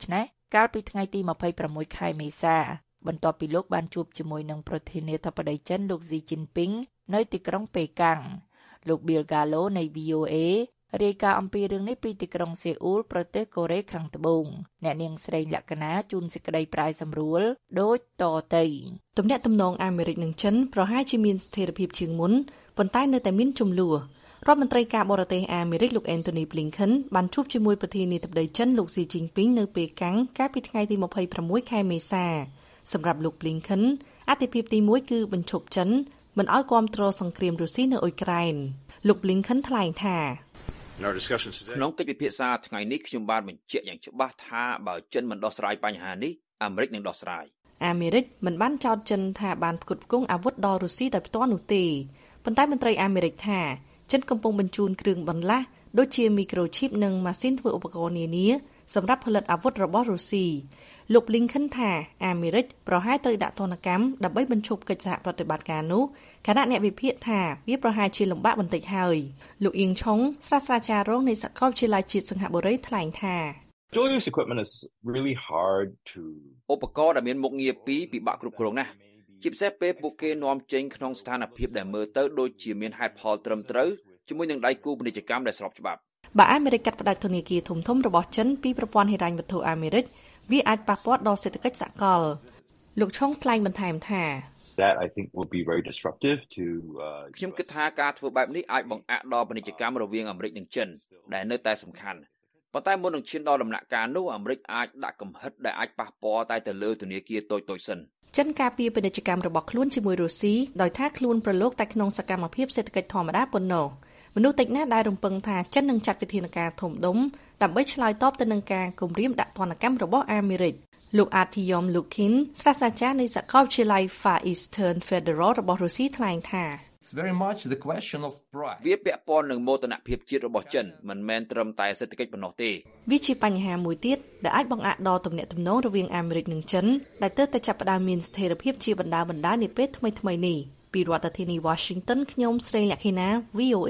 កាលពីថ្ងៃទី26ខែមេសាបន្ទាប់ពីលោកបានជួបជាមួយនឹងប្រធានាធិបតីចិនលោកស៊ីជីនពីងនៅទីក្រុងប៉េកាំងលោក Bill Gallo នៃ VOA រាយការណ៍អំពីរឿងនេះពីទីក្រុងសេអ៊ូលប្រទេសកូរ៉េខាងត្បូងអ្នកនាងស្រីលក្ខណាជូនសេចក្តីប្រាយសម្រួលដូចតទៅទំនាក់ទំនងអាមេរិកនិងចិនប្រហែលជាមានស្ថិរភាពជាងមុនប៉ុន្តែនៅតែមានជម្លោះរដ្ឋមន្ត្រីការបរទេសអាមេរិកលោក Anthony Blinken បានជួបជាមួយប្រធានាធិបតីចិនលោក Xi Jinping នៅប៉េកាំងកាលពីថ្ងៃទី26ខែមេសាសម្រាប់លោក Blinken អាទិភាពទី1គឺបញ្ឈប់ចិនមិនឲ្យគាំទ្រសង្គ្រាមរុស្ស៊ីនៅអ៊ុយក្រែនលោក Blinken ថ្លែងថាក្នុងកិច្ចពិភាក្សាថ្ងៃនេះខ្ញុំបានបញ្ជាក់យ៉ាងច្បាស់ថាបើចិនមិនដោះស្រាយបញ្ហានេះអាមេរិកនឹងដោះស្រាយអាមេរិកមិនបានចោទចិនថាបានផ្គត់ផ្គង់អាវុធដល់រុស្ស៊ីដោយផ្ទាល់នោះទេប៉ុន្តែមន្ត្រីអាមេរិកថាចិនកំពុងបញ្ជូនគ្រឿងបន្លាស់ដូចជាមីក្រូឈីបនិងម៉ាស៊ីនធ្វើឧបករណ៍នានាសម្រាប់ផលិតអាវុធរបស់រុស្ស៊ីលោក Blinken ថាអាមេរិកប្រហែលត្រូវដាក់ទណ្ឌកម្មដើម្បីបញ្ឈប់កិច្ចសហប្រតិបត្តិការនោះខណៈអ្នកវិភាគថាវាប្រហែលជាលំបាកបន្តិចហើយលោកអៀងឆុងសាស្ត្រាចារ្យរងនៃសាកលវិទ្យាល័យជាតិសិង្ហបុរីថ្លែងថា Dual-use equipment is really hard to ឧបករណ៍ដែលមានមុខងារពីរពិបាកគ្រប់គ្រងណាស់ជាពិសេសពេលពួកគេនាំចេញក្នុងស្ថានភាពដែលមើលទៅដូចជាមានហេតុផលត្រឹមត្រូវជាមួយនឹងដៃគូពាណិជ្ជកម្មដែលស្របច្បាប់បើអាមេរិកកាត់ផ្តាច់ធនាគារធំៗរបស់ចិនពីប្រព័ន្ធហិរញ្ញវត្ថុអាមេរិកវាអាចប៉ះពាល់ដល់សេដ្ឋកិច្ចសកលលោកឆុងថ្លែងបន្ថែមថា That I think will be very disruptive to ខ្ញុំគិតថាការធ្វើបែបនេះអាចបង្អាក់ដល់ពាណិជ្ជកម្មរវាងអាមេរិកនិងចិនដែលនៅតែសំខាន់ប៉ុន្តែមុននឹងឈានដល់ដំណាក់កាលនោះអាមេរិកអាចដាក់កំហិតដែលអាចប៉ះពាល់តែទៅលើធនាគារតូចៗសិនចិនការពារពាណិជ្ជកម្មរបស់ខ្លួនជាមួយរុស្ស៊ីដោយថាខ្លួនប្រឡូកតែក្នុងសកម្មភាពសេដ្ឋកិច្ចធម្មតាប៉ុណ្ណោះមនុស្សតិចណាស់ដែលរំពឹងថាចិននឹងចាត់វិធានការធំដុំដើម្បីឆ្លើយតបទៅនឹងការគំរាមដាក់ទណ្ឌកម្មរបស់អាមេរិកលោកអាធីយ៉មលូគីនសាស្ត្រាចារ្យនៃសាកលវិទ្យាល័យ Far Eastern Federal របស់រុស្ស៊ីថ្លែងថា It's very much the question of pride វាពាក់ព័ន្ធនឹងមោទនភាពជាតិរបស់ចិនមិនមែនត្រឹមតែសេដ្ឋកិច្ចប៉ុណ្ណោះទេវាជាបញ្ហាមួយទៀតដែលអាចបង្អាក់ដល់ទំនាក់ទំនងរវាងអាមេរិកនិងចិនដែលទើបតែចាប់ផ្ដើមមានស្ថិរភាពជាបណ្ដានាពេលថ្មីៗនេះពីរដ្ឋធានី Washington ខ្ញុំស្រីលក្ខិណា VOA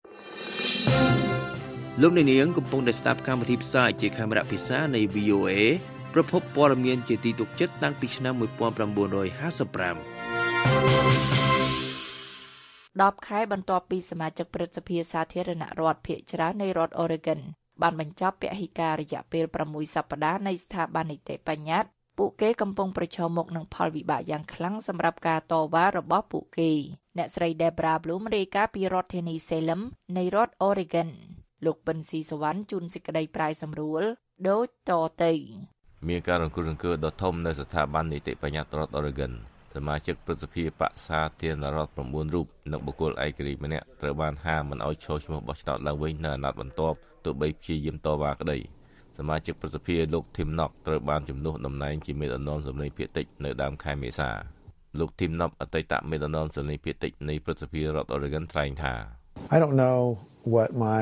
លោកអ្នកនាងកំពុងតែស្ដាប់កម្មវិធីផ្សាយជាខេមរៈភាសានៃ VOA ប្រភពព័ត៌មានជាទីទុកចិត្តតាំងពីឆ្នាំ1955 10ខែបន្ទាប់ពីសមាជិកព្រឹទ្ធសភាសាធារណរដ្ឋភាគច្រើននៃរដ្ឋ Oregon បានបញ្ចប់ពហិការរយៈពេល6សប្តាហ៍នៃស្ថាប័ននីតិបញ្ញត្តិពួកគេកំពុងប្រឈមមុខនឹងផលវិបាកយ៉ាងខ្លាំងសម្រាប់ការតវ៉ារបស់ពួកគេអ្នកស្រី Debra Bloom រាយការណ៍ពីរដ្ឋធានី Salem នៃរដ្ឋ Oregon លោកប៊ិនស៊ីសវណ្ណជូនសេចក្តីប្រាយសម្រួលដូចតទៅមានការរង្គោះរង្គើដ៏ធំនៅស្ថាប័ននីតិបញ្ញត្តិរដ្ឋ Oregon សមាជិកព្រឹទ្ធសភាបក្សសាធារណរដ្ឋ9រូបនិងបុគ្គលឯករាជ្យម្នាក់ត្រូវបានហាមមិនឲ្យឈរឈ្មោះបោះឆ្នោតឡើងវិញនៅអាណត្តិបន្ទាប់ទោះបីព្យាយាមតវ៉ាក្តីសមាជិកព្រឹទ្ធសភាលោក Tim Knox ត្រូវបានជំនួសតំណែងជាមេដឹកនាំសម្លេងភាគតិចនៅដើមខែមេសាលោក Tim Knox អតីតមេដឹកនាំសម្លេងភាគតិចនៃព្រឹទ្ធសភារដ្ឋ Oregon ថ្លែងថា I don't know what my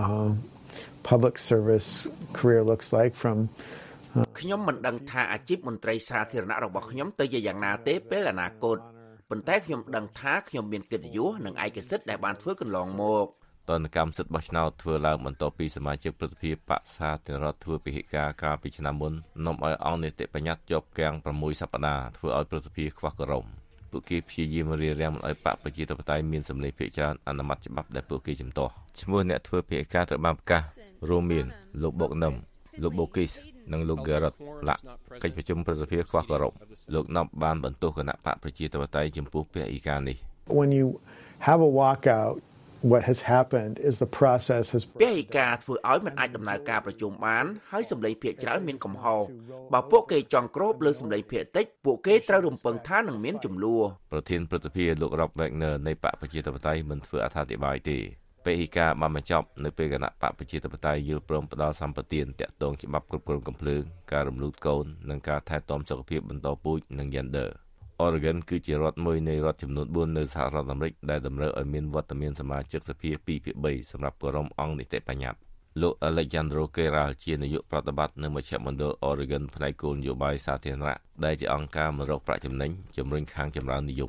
public service career looks like from ខ្ញុំមិនដឹងថាអាជីពមន្ត្រីសាធារណៈរបស់ខ្ញុំទៅជាយ៉ាងណាទេពេលអនាគតប៉ុន្តែខ្ញុំដឹងថាខ្ញុំមានកិត្តិយសនិងឯកសិទ្ធិដែលបានធ្វើកន្លងមកទណ្ឌកម្មសិទ្ធិបោះឆ្នោតធ្វើឡើងបន្ទាប់ពីសមាជិកព្រឹទ្ធសភាបក្សសាធារណរដ្ឋធ្វើពិហិការកាលពីឆ្នាំមុននាំឲ្យអង្គនីតិបញ្ញត្តិជាប់គាំង6សប្តាហ៍ធ្វើឲ្យព្រឹទ្ធសភាខ្វះគោរពពួកគេព្យាយាមរារាំងមិនឲ្យបកប្រជាធិបតេយ្យមានសម្លេងភាគច្រើនអនុម័តច្បាប់ដែលពួកគេជំទាស់ឈ្មោះអ្នកធ្វើពិហិការត្រូវបានប្រកាសរួមមានលោកបុកនឹមលោកបូគីសនិងលោកហ្គេរ៉ាត់ឡាក់កិច្ចប្រជុំព្រឹទ្ធសភាខ្វះគោរពលោកណប់បានបន្ទោសគណៈបកប្រជាធិបតេយ្យចំពោះពិហិការនេះ When you have a walkout what has happened is the process has ពិហិការធ្វើឲ្យមិនអាចដំណើរការប្រជុំបានហើយសម្លេងភាគច្រើនមានកំហុសបើពួកគេចង់គ្របលើសម្លេងភាគតិចពួកគេត្រូវរំពឹងថានឹងមានចំនួនប្រធានព្រឹទ្ធសភាលោក Rob Wagner នៃបកប្រជាធិបតេយ្យមិនធ្វើអត្ថាធិប្បាយទេពិហិការបានបញ្ចប់នៅពេលគណៈបកប្រជាធិបតេយ្យយល់ព្រមផ្ដល់សម្បទានតាក់ទងច្បាប់គ្រប់គ្រងកំភ្លើងការរំលូតកូននិងការថែទាំសុខភាពបន្តពូជនិង gender Oregon គឺជារដ្ឋមួយនៃរដ្ឋចំនួន4នៅសហរដ្ឋអាមេរិកដែលតម្រូវឲ្យមានវត្តមានសមាជិកសភា2/3សម្រាប់គោរពអង្គនីតិបញ្ញត្តិលោក Alejandro Guerral ជានាយកប្រតិបត្តិនៅមជ្ឈមណ្ឌល Oregon ផ្នែកគោលនយោបាយសាធារណៈដែលជាអង្គការមករកប្រាក់ចំណេញជំរុញខាងចម្រើននិយម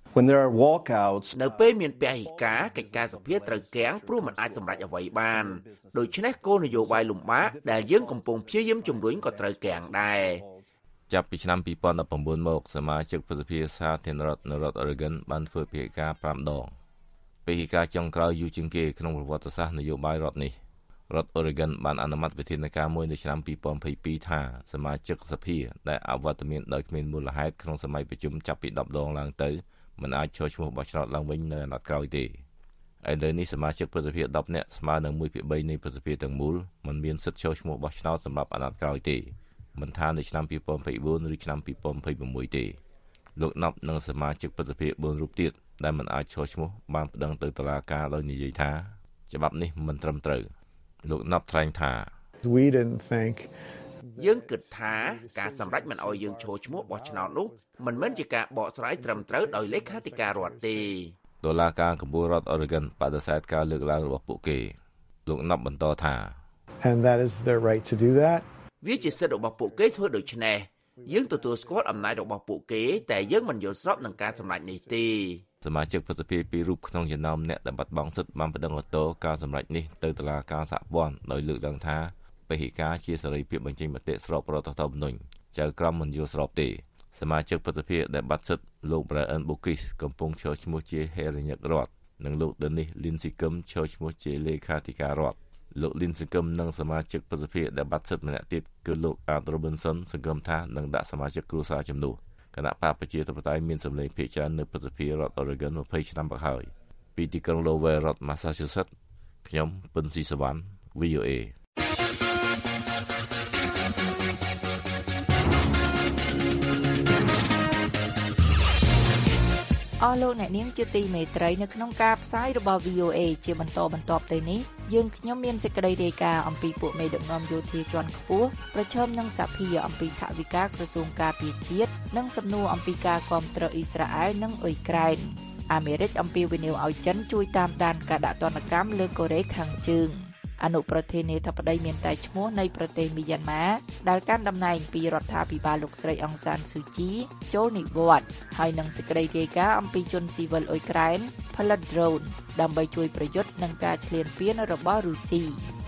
When there are walkouts នៅពេលមានពហិការកិច្ចការសភាត្រូវគាំងព្រោះមិនអាចសម្រេចអ្វីបានដូច្នេះគោលនយោបាយលំបាកដែលយើងកំពុងព្យាយាមជំរុញក៏ត្រូវគាំងដែរចាប់ពីឆ្នាំ2019មកសមាជិកប្រសិទ្ធិសាធារណរដ្ឋនៅរដ្ឋ Oregon បានធ្វើពហិការ5ដងពហិការចុងក្រោយយូរជាងគេក្នុងប្រវត្តិសាស្ត្រនយោបាយរដ្ឋនេះរដ្ឋ Oregon បានអនុម័តវិធានការមួយនៅឆ្នាំ2022ថាសមាជិកសភាដែលអវត្តមានដោយគ្មានមូលហេតុក្នុងសម័យប្រជុំចាប់ពី10ដងឡើងទៅមិនអាចចូលឈ្មោះបោះឆ្នោតឡើងវិញនៅអាណត្តិក្រោយទេឥឡូវនេះសមាជិកប្រសិទ្ធិ10នាក់ស្មើនឹង 1/3 នៃប្រសិទ្ធិទាំងមូលមិនមានសិទ្ធិចូលឈ្មោះបោះឆ្នោតសម្រាប់អាណត្តិក្រោយទេមិនថានៅឆ្នាំ2024ឬឆ្នាំ2026ទេលោកណប់និងសមាជិកប្រសិទ្ធិ4រូបទៀតដែលមិនអាចចូលឈ្មោះបានប្តឹងទៅតុលាការដោយនិយាយថាច្បាប់នេះមិនត្រឹមត្រូវលោកណប់ថ្លែងថា We didn't think យើងគិតថាការសម្រេចមិនអោយយើងចូលឈ្មោះបោះឆ្នោតនោះមិនមែនជាការបកស្រាយត្រឹមត្រូវដោយលេខាធិការរដ្ឋទេតុលាការកំពូលរដ្ឋ Oregon បដិសេធការលើកឡើងរបស់ពួកគេលោកណប់បន្តថា And that is their right to do that វាជាសិទ្ធិរបស់ពួកគេធ្វើដូច្នេះយើងទទួលស្គាល់អំណាចរបស់ពួកគេតែយើងមិនយល់ស្របនឹងការសម្រេចនេះទេសមាជិកប្រសិទ្ធិ2រូបក្នុងចំណោមអ្នកដែលបាត់បង់សិទ្ធិបានប្តឹងឧទ្ធរការសម្រេចនេះទៅតុលាការសហព័ន្ធដោយលើកឡើងថាពហិការជាសេរីភាពបញ្ចេញមតិស្របរដ្ឋធម្មនុញ្ញចៅក្រមមិនយល់ស្របទេសមាជិកប្រសិទ្ធិដែលបាត់សិទ្ធិលោក Brian Bukis កំពុងចូលឈ្មោះជាហេរញ្ញិករដ្ឋនិងលោក Dennis Lincecum ចូលឈ្មោះជាលេខាធិការរដ្ឋលោក Lincecum និងសមាជិកប្រសិទ្ធិដែលបាត់សិទ្ធិម្នាក់ទៀតគឺលោក Art Robinson សង្ឃឹមថានឹងដាក់សមាជិកគ្រួសារជំនួសគណៈបកប្រជាធិបតេយ្យមានសម្លេងភាគច្រើននៅប្រសិទ្ធិរដ្ឋ Oregon 20ឆ្នាំមកហើយពីទីក្រុង Lowell រដ្ឋ Massachusetts ខ្ញុំពិនស៊ីសវណ្ណ VOA អស់លោកអ្នកនាងជាទីមេត្រីនៅក្នុងការផ្សាយរបស់ VOA ជាបន្តបន្ទាប់ទៅនេះយើងខ្ញុំមានសេចក្តីរាយការណ៍អំពីពួកមេដឹកនាំយោធាជាន់ខ្ពស់ប្រឈមនឹងសភាអំពីថវិកាក្រសួងការពារជាតិនិងសំណួរអំពីការគាំទ្រអ៊ីស្រាអែលនិងអ៊ុយក្រែនអាមេរិកអំពាវនាវឲ្យចិនជួយតាមដានការដាក់ទណ្ឌកម្មលើកូរ៉េខាងជើងអនុប្រធានាធិបតីមានតែឈ្មោះនៃប្រទេសមីយ៉ាន់ម៉ាដែលកាន់តំណែងពីរដ្ឋាភិបាលលោកស្រីអង្សានស៊ូជីចូលនិវត្តន៍ហើយនឹងសេចក្តីរាយការណ៍អំពីជនស៊ីវិលអ៊ុយក្រែនផលិត drone ដើម្បីជួយប្រយុទ្ធនឹងការឈ្លានពានរបស់រុស្ស៊ី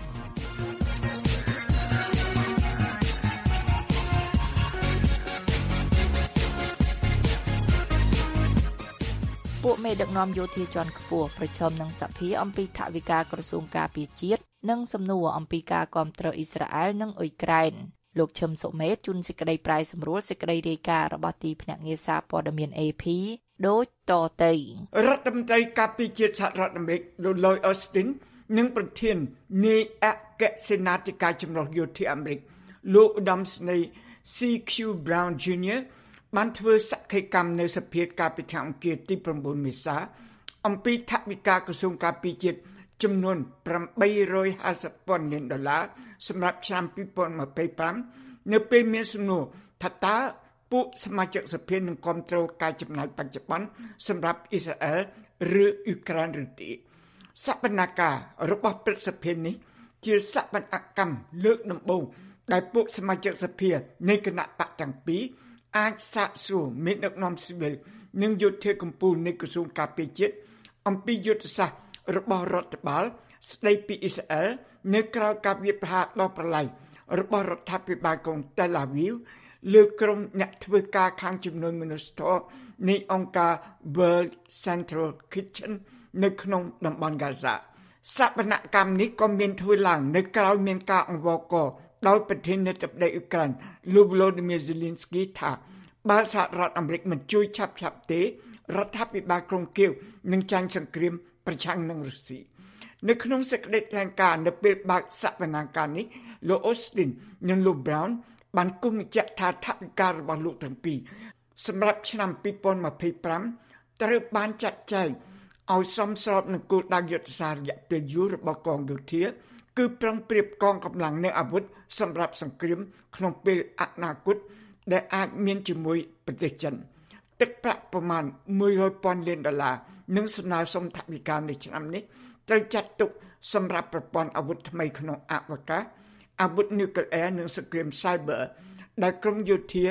ពួកមេដឹកនាំយោធាជាន់ខ្ពស់ប្រឈមនឹងសភាអំពីថវិកាក្រសួងការពារជាតិនិងសំណួរអំពីការគាំទ្រអ៊ីស្រាអែលនិងអ៊ុយក្រែនលោកឈឹមសុមេតជួនសេចក្តីប្រាយសម្រួលសេចក្តីរាយការណ៍របស់ទីភ្នាក់ងារសារព័ត៌មាន AP ដូចតទៅរដ្ឋមន្ត្រីការពារជាតិសហរដ្ឋអាមេរិកលោក Lloyd Austin និងប្រធាននាយអគ្គសេនាធិការចម្រុះយោធាអាមេរិកលោកឧត្តមស្នេហ៍ CQ Brown Jr. បានធ្វើសកម្មកម្មនៅសភាកាលពីថ្ងៃអង្គារទី9មេសាអំពីថវិកាក្រសួងការពារជាតិចំនួន$850,000 លានសម្រាប់ឆ្នាំ2025នៅពេលមានសំណួរថាតើពួកសមាជិកសភានឹងគាំទ្រការចំណាយបច្ចុប្បន្នសម្រាប់អ៊ីស្រាអែលឬអ៊ុយក្រែនឬទេសកម្មភាពរបស់ព្រឹទ្ធសភានេះជាសកម្មកម្មលើកដំបូងដែលពួកសមាជិកសភានៃគណៈបកទាំងពីរអាចសាកសួរមេដឹកនាំស៊ីវិលនិងយោធាកម្ពុជានៃក្រសួងការពារជាតិអំពីយុទ្ធសាស្ត្ររបស់រដ្ឋបាលស្ដីពីអ៊ីស្រាអែលនៅក្រៅការវាយប្រហារដ៏ប្រឡ័យរបស់រដ្ឋាភិបាលក្រុងតែលអាវីវលើក្រុមអ្នកធ្វើការខាងជំនួយមនុស្សធម៌នៃអង្គការ World Central Kitchen នៅក្នុងតំបន់ហ្គាហ្សាសកម្មនេះក៏មានធ្វើឡើងនៅក្រៅមានការអង្វរករដោយប្រធានាធិបតីអ៊ុយក្រែនលោក Volodymyr Zelensky ថាបើសហរដ្ឋអាមេរិកមិនជួយឆាប់ទេរដ្ឋាភិបាលក្រុងគៀវនឹងចាញ់សង្គ្រាមប្រឆាំងនឹងរុស្ស៊ីនៅក្នុងសេចក្តីថ្លែងការណ៍នៅពេលបើកសវនាការនេះលោក Austin និងលោក Brown បានគូសបញ្ជាក់ថាថវិការបស់លោកទាំងពីរសម្រាប់ឆ្នាំ2025ត្រូវបានចាត់ចែងឲ្យសមស្របនឹងគោលដៅយុទ្ធសាស្ត្ររយៈពេលយូររបស់កងយោធាគឺប្រឹងប្រៀបកងកម្លាំងនិងអាវុធសម្រាប់សង្គ្រាមក្នុងពេលអនាគតដែលអាចមានជាមួយប្រទេសចិនទឹកប្រាក់ប្រមាណ$100,000 លាននិងសំណើសុំថវិកានៅឆ្នាំនេះត្រូវចាត់ទុកសម្រាប់ប្រព័ន្ធអាវុធថ្មីក្នុងអវកាសអាវុធនុយក្លេអ៊ែរនិងសង្គ្រាម Cyber ដែលក្រមយោធា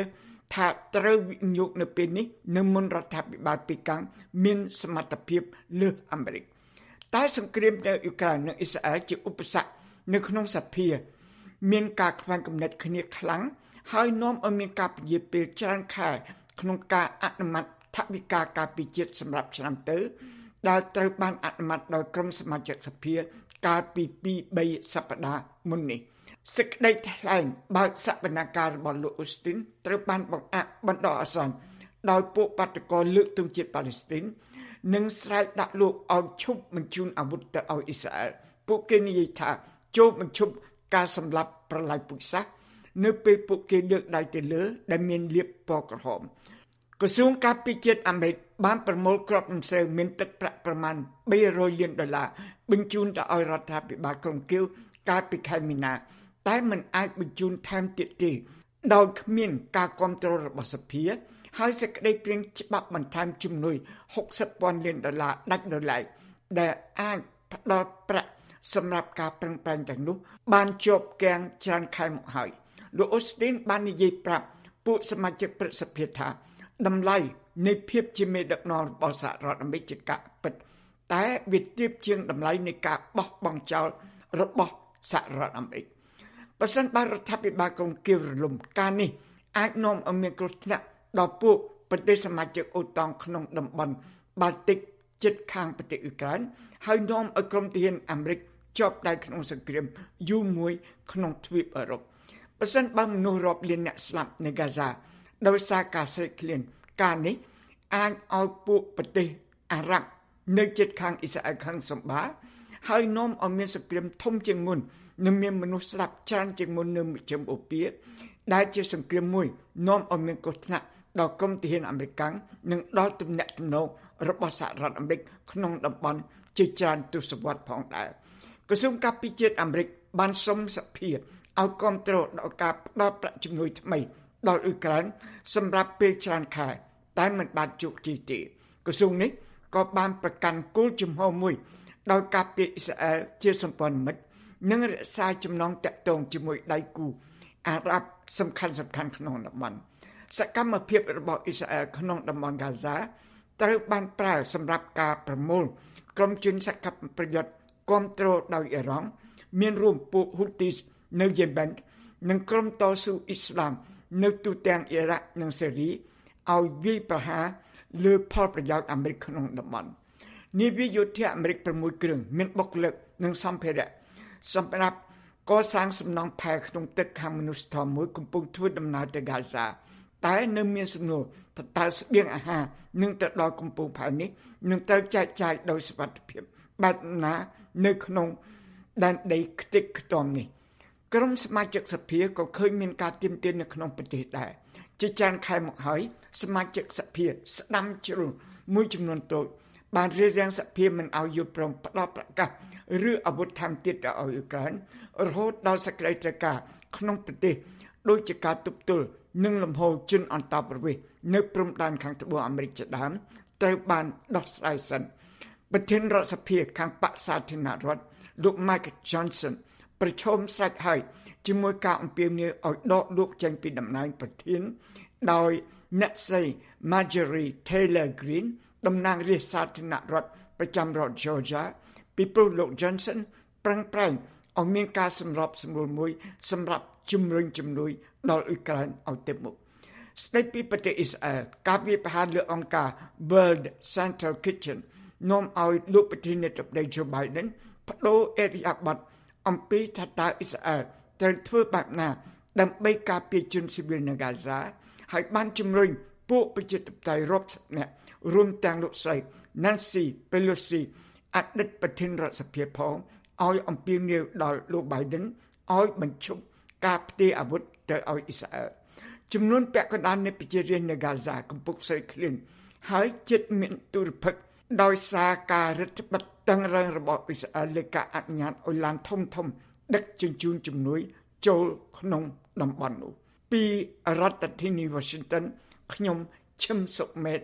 ថាត្រូវវិនិយោគនៅពេលនេះនៅមុនរដ្ឋាភិបាលពីកាំងមានសមត្ថភាពលើសអាមេរិកតែសង្គ្រាមនៅអ៊ុក្រែននិងអ៊ីស្រាអែលជាឧបសគ្គនៅក្នុងសភាមានការខ្វែងគំនិតគ្នាខ្លាំងហើយនាំឲ្យមានការពន្យាពេលច្រើនខែក្នុងការអនុម័តថវិកាការពារជាតិសម្រាប់ឆ្នាំទៅដែលត្រូវបានអនុម័តដោយក្រុមសមាជិកសភាកាលពី 2-3 សប្តាហ៍មុននេះសេចក្តីថ្លែងបើកសវនកម្មរបស់លោកអូស្ទីនត្រូវបានបង្អាក់បណ្ដោះអាសន្នដោយពួកបាតកោលើកទង់ជាតិប៉ាឡេស្ទីននិងស្រែកដាក់លោកឲ្យឈប់បញ្ជូនអាវុធទៅឲ្យអ៊ីស្រាអែលពួកគេនិយាយថាចូលបញ្ឈប់ការសម្លាប់ប្រល័យពូជសាសន៍នៅពេលពួកគេលើកដៃទៅលើដែលមានលាបពណ៌ក្រហមក្រសួងការពារជាតិអាមេរិកបានប្រមូលគ្រាប់មិនសូវមានទឹកប្រាក់ប្រមាណ$300 លានបញ្ជូនទៅឲ្យរដ្ឋាភិបាលក្រុងគៀវកាលពីខែមីនាតែមិនអាចបញ្ជូនថែមទៀតទេដោយគ្មានការគ្រប់គ្រងរបស់សភាហើយសេចក្តីព្រាងច្បាប់បន្ថែមជំនួយ$60,000 លានដាច់ដោយឡែកដែលអាចផ្ដល់ប្រាក់សម្រាប់ការប្រឹងប្រែងទាំងនោះបានជាប់គាំងច្រើនខែមកហើយលោកអូស្ទីនបាននិយាយប្រាប់ពួកសមាជិកព្រឹទ្ធសភាថាតម្លៃនៃភាពជាមេដឹកនាំរបស់សហរដ្ឋអាមេរិកជាការពិតតែវាទាបជាងតម្លៃនៃការបោះបង់ចោលរបស់សហរដ្ឋអាមេរិកបើសិនបើរដ្ឋាភិបាលក្រុងគៀវរលំការនេះអាចនាំឲ្យមានគ្រោះថ្នាក់ដល់ពួកប្រទេសសមាជិកអូតង់ក្នុងតំបន់បាល់ទិកជិតខាងប្រទេសអ៊ុក្រែនហើយនាំឲ្យក្រុមទាហានអាមេរិកជាប់ដៃក្នុងសង្គ្រាមយូរមួយក្នុងទ្វីបអឺរ៉ុបបើសិនបើមនុស្សរាប់លានអ្នកស្លាប់នៅហ្គាហ្សាដោយសារការស្រេកឃ្លានការនេះអាចឲ្យពួកប្រទេសអារ៉ាប់នៅជិតខាងអ៊ីស្រាអែលខាងសម្បាហើយនាំឲ្យមានសង្គ្រាមធំជាងមុននិងមានមនុស្សស្លាប់ច្រើនជាងមុននៅមជ្ឈមបូព៌ាដែលជាសង្គ្រាមមួយនាំឲ្យមានគ្រោះថ្នាក់ដល់ក្រុមទាហានអាមេរិកនិងដល់ទំនាក់ទំនងរបស់សហរដ្ឋអាមេរិកក្នុងតំបន់ជាច្រើនទសវត្សរ៍ផងដែរក្រសួងការពារជាតិអាមេរិកបានសុំសភាឲ្យគាំទ្រដល់ការផ្តល់ប្រាក់ជំនួយថ្មីដល់អ៊ុក្រែនសម្រាប់ពេលច្រើនខែតែមិនបានជោគជ័យទេក្រសួងនេះក៏បានប្រកាន់គោលជំហរមួយដោយការពារអ៊ីស្រាអែលជាសម្ព័ន្ធមិត្តនិងរក្សាចំណងតាក់ទងជាមួយដៃគូអារ៉ាប់សំខាន់ក្នុងតំបន់សកម្មភាពរបស់អ៊ីស្រាអែលក្នុងតំបន់ហ្គាហ្សាត្រូវបានប្រើសម្រាប់ការប្រមូលក្រុមជនសកម្មប្រយុទ្ធគាំទ្រដោយអ៊ីរ៉ង់មានរួមពួកហ៊ូទីសនៅយេម៉ែននិងក្រុមតស៊ូអ៊ីស្លាមនៅទូទាំងអ៊ីរ៉ាក់និងសេរីឲ្យវាយប្រហារលើផលប្រយោជន៍អាមេរិកក្នុងតំបន់នាវាយោធាអាមេរិក6គ្រឿងមានបុគ្គលិកនិងសម្ភារៈសម្រាប់កសាងសំណង់ផែក្នុងទឹកខាងមនុស្សធម៌មួយកំពុងធ្វើដំណើរទៅហ្គាហ្សាតែនៅមានសំណួរថាតើស្បៀងអាហារនឹងទៅដល់កំពង់ផែនេះនឹងត្រូវចែកចាយដោយសុវត្ថិភាពបែបណានៅក្នុងដែនដីខ្ទេចខ្ទាំនេះក្រុមសមាជិកសភាក៏ឃើញមានការទាមទារនៅក្នុងប្រទេសដែរជាច្រើនខែមកហើយសមាជិកសភាស្ដាំជ្រុលមួយចំនួនតូចបានរៀបរៀងសភាមិនឲ្យយល់ព្រមផ្ដល់ប្រកាសឬអាវុធធម្មទៀតទៅឲ្យអ៊ុក្រែនរហូតដល់សេចក្តីត្រូវការក្នុងប្រទេសដូចជាការទប់ទល់និងលំហូរជនអន្តោប្រវេសន៍នៅព្រំដែនខាងត្បូងអាមេរិកជាដើមត្រូវបានដោះស្រាយសិនប្រធានរដ្ឋសភាខាងបក្សសាធារណរដ្ឋលោក Mike Johnson ប្រឈមស្រេចហើយជាមួយការអំពាវនាវឲ្យដកលោកចេញពីតំណែងប្រធានដោយអ្នកស្រី Marjorie Taylor Greene តំណាងរាស្ត្រសាធារណរដ្ឋប្រចាំរដ្ឋ Georgia ពីព្រោះលោក Johnson ប្រឹងប្រែងឲ្យមានការសម្របសម្រួលមួយសម្រាប់ជំរុញជំនួយដល់អ៊ុក្រែនឲ្យទៅមុខស្ដីពីប្រទេសអ៊ីស្រាអែលការវាយប្រហារលើអង្គការ World Central Kitchen នាំឲ្យលោកប្រធានាធិបតី Joe Biden បដូរអេរិយាប័ត្រអំពីថាតើអ៊ីស្រាអែលត្រូវធ្វើបែបណាដើម្បីការពារជនស៊ីវិលនៅហ្គាហ្សាហើយបានជំរុញពួកប្រជាធិបតេយ្យរាប់សិបនាក់រួមទាំងលោកស្រី Nancy Pelosi អតីតប្រធានរដ្ឋសភាផងឲ្យអំពាវនាវដល់លោក Biden ឲ្យបញ្ឈប់ការផ្ទេរអាវុធទៅឲ្យអ៊ីស្រាអែលចំនួនពាក់កណ្ដាលនៃប្រជារាស្ត្រនៅហ្គាហ្សាកំពុងស្រេកឃ្លានហើយជិតមានទុរភិក្សដោយសារការរឹតបន្តឹងតឹងរ៉ឹងរបស់អ៊ីស្រាអែលលើការអនុញ្ញាតឲ្យឡានធំដឹកជញ្ជូនជំនួយចូលក្នុងតំបន់នោះពីរដ្ឋធានី Washington ខ្ញុំឈឹមសុកមេត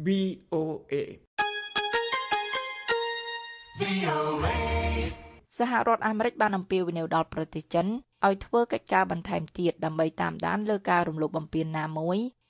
VOA សហរដ្ឋអាមេរិកបានអំពាវនាវដល់ប្រទេសចិនឲ្យធ្វើកិច្ចការបន្ថែមទៀតដើម្បីតាមដានលើការរំលោភបំពានណាមួយ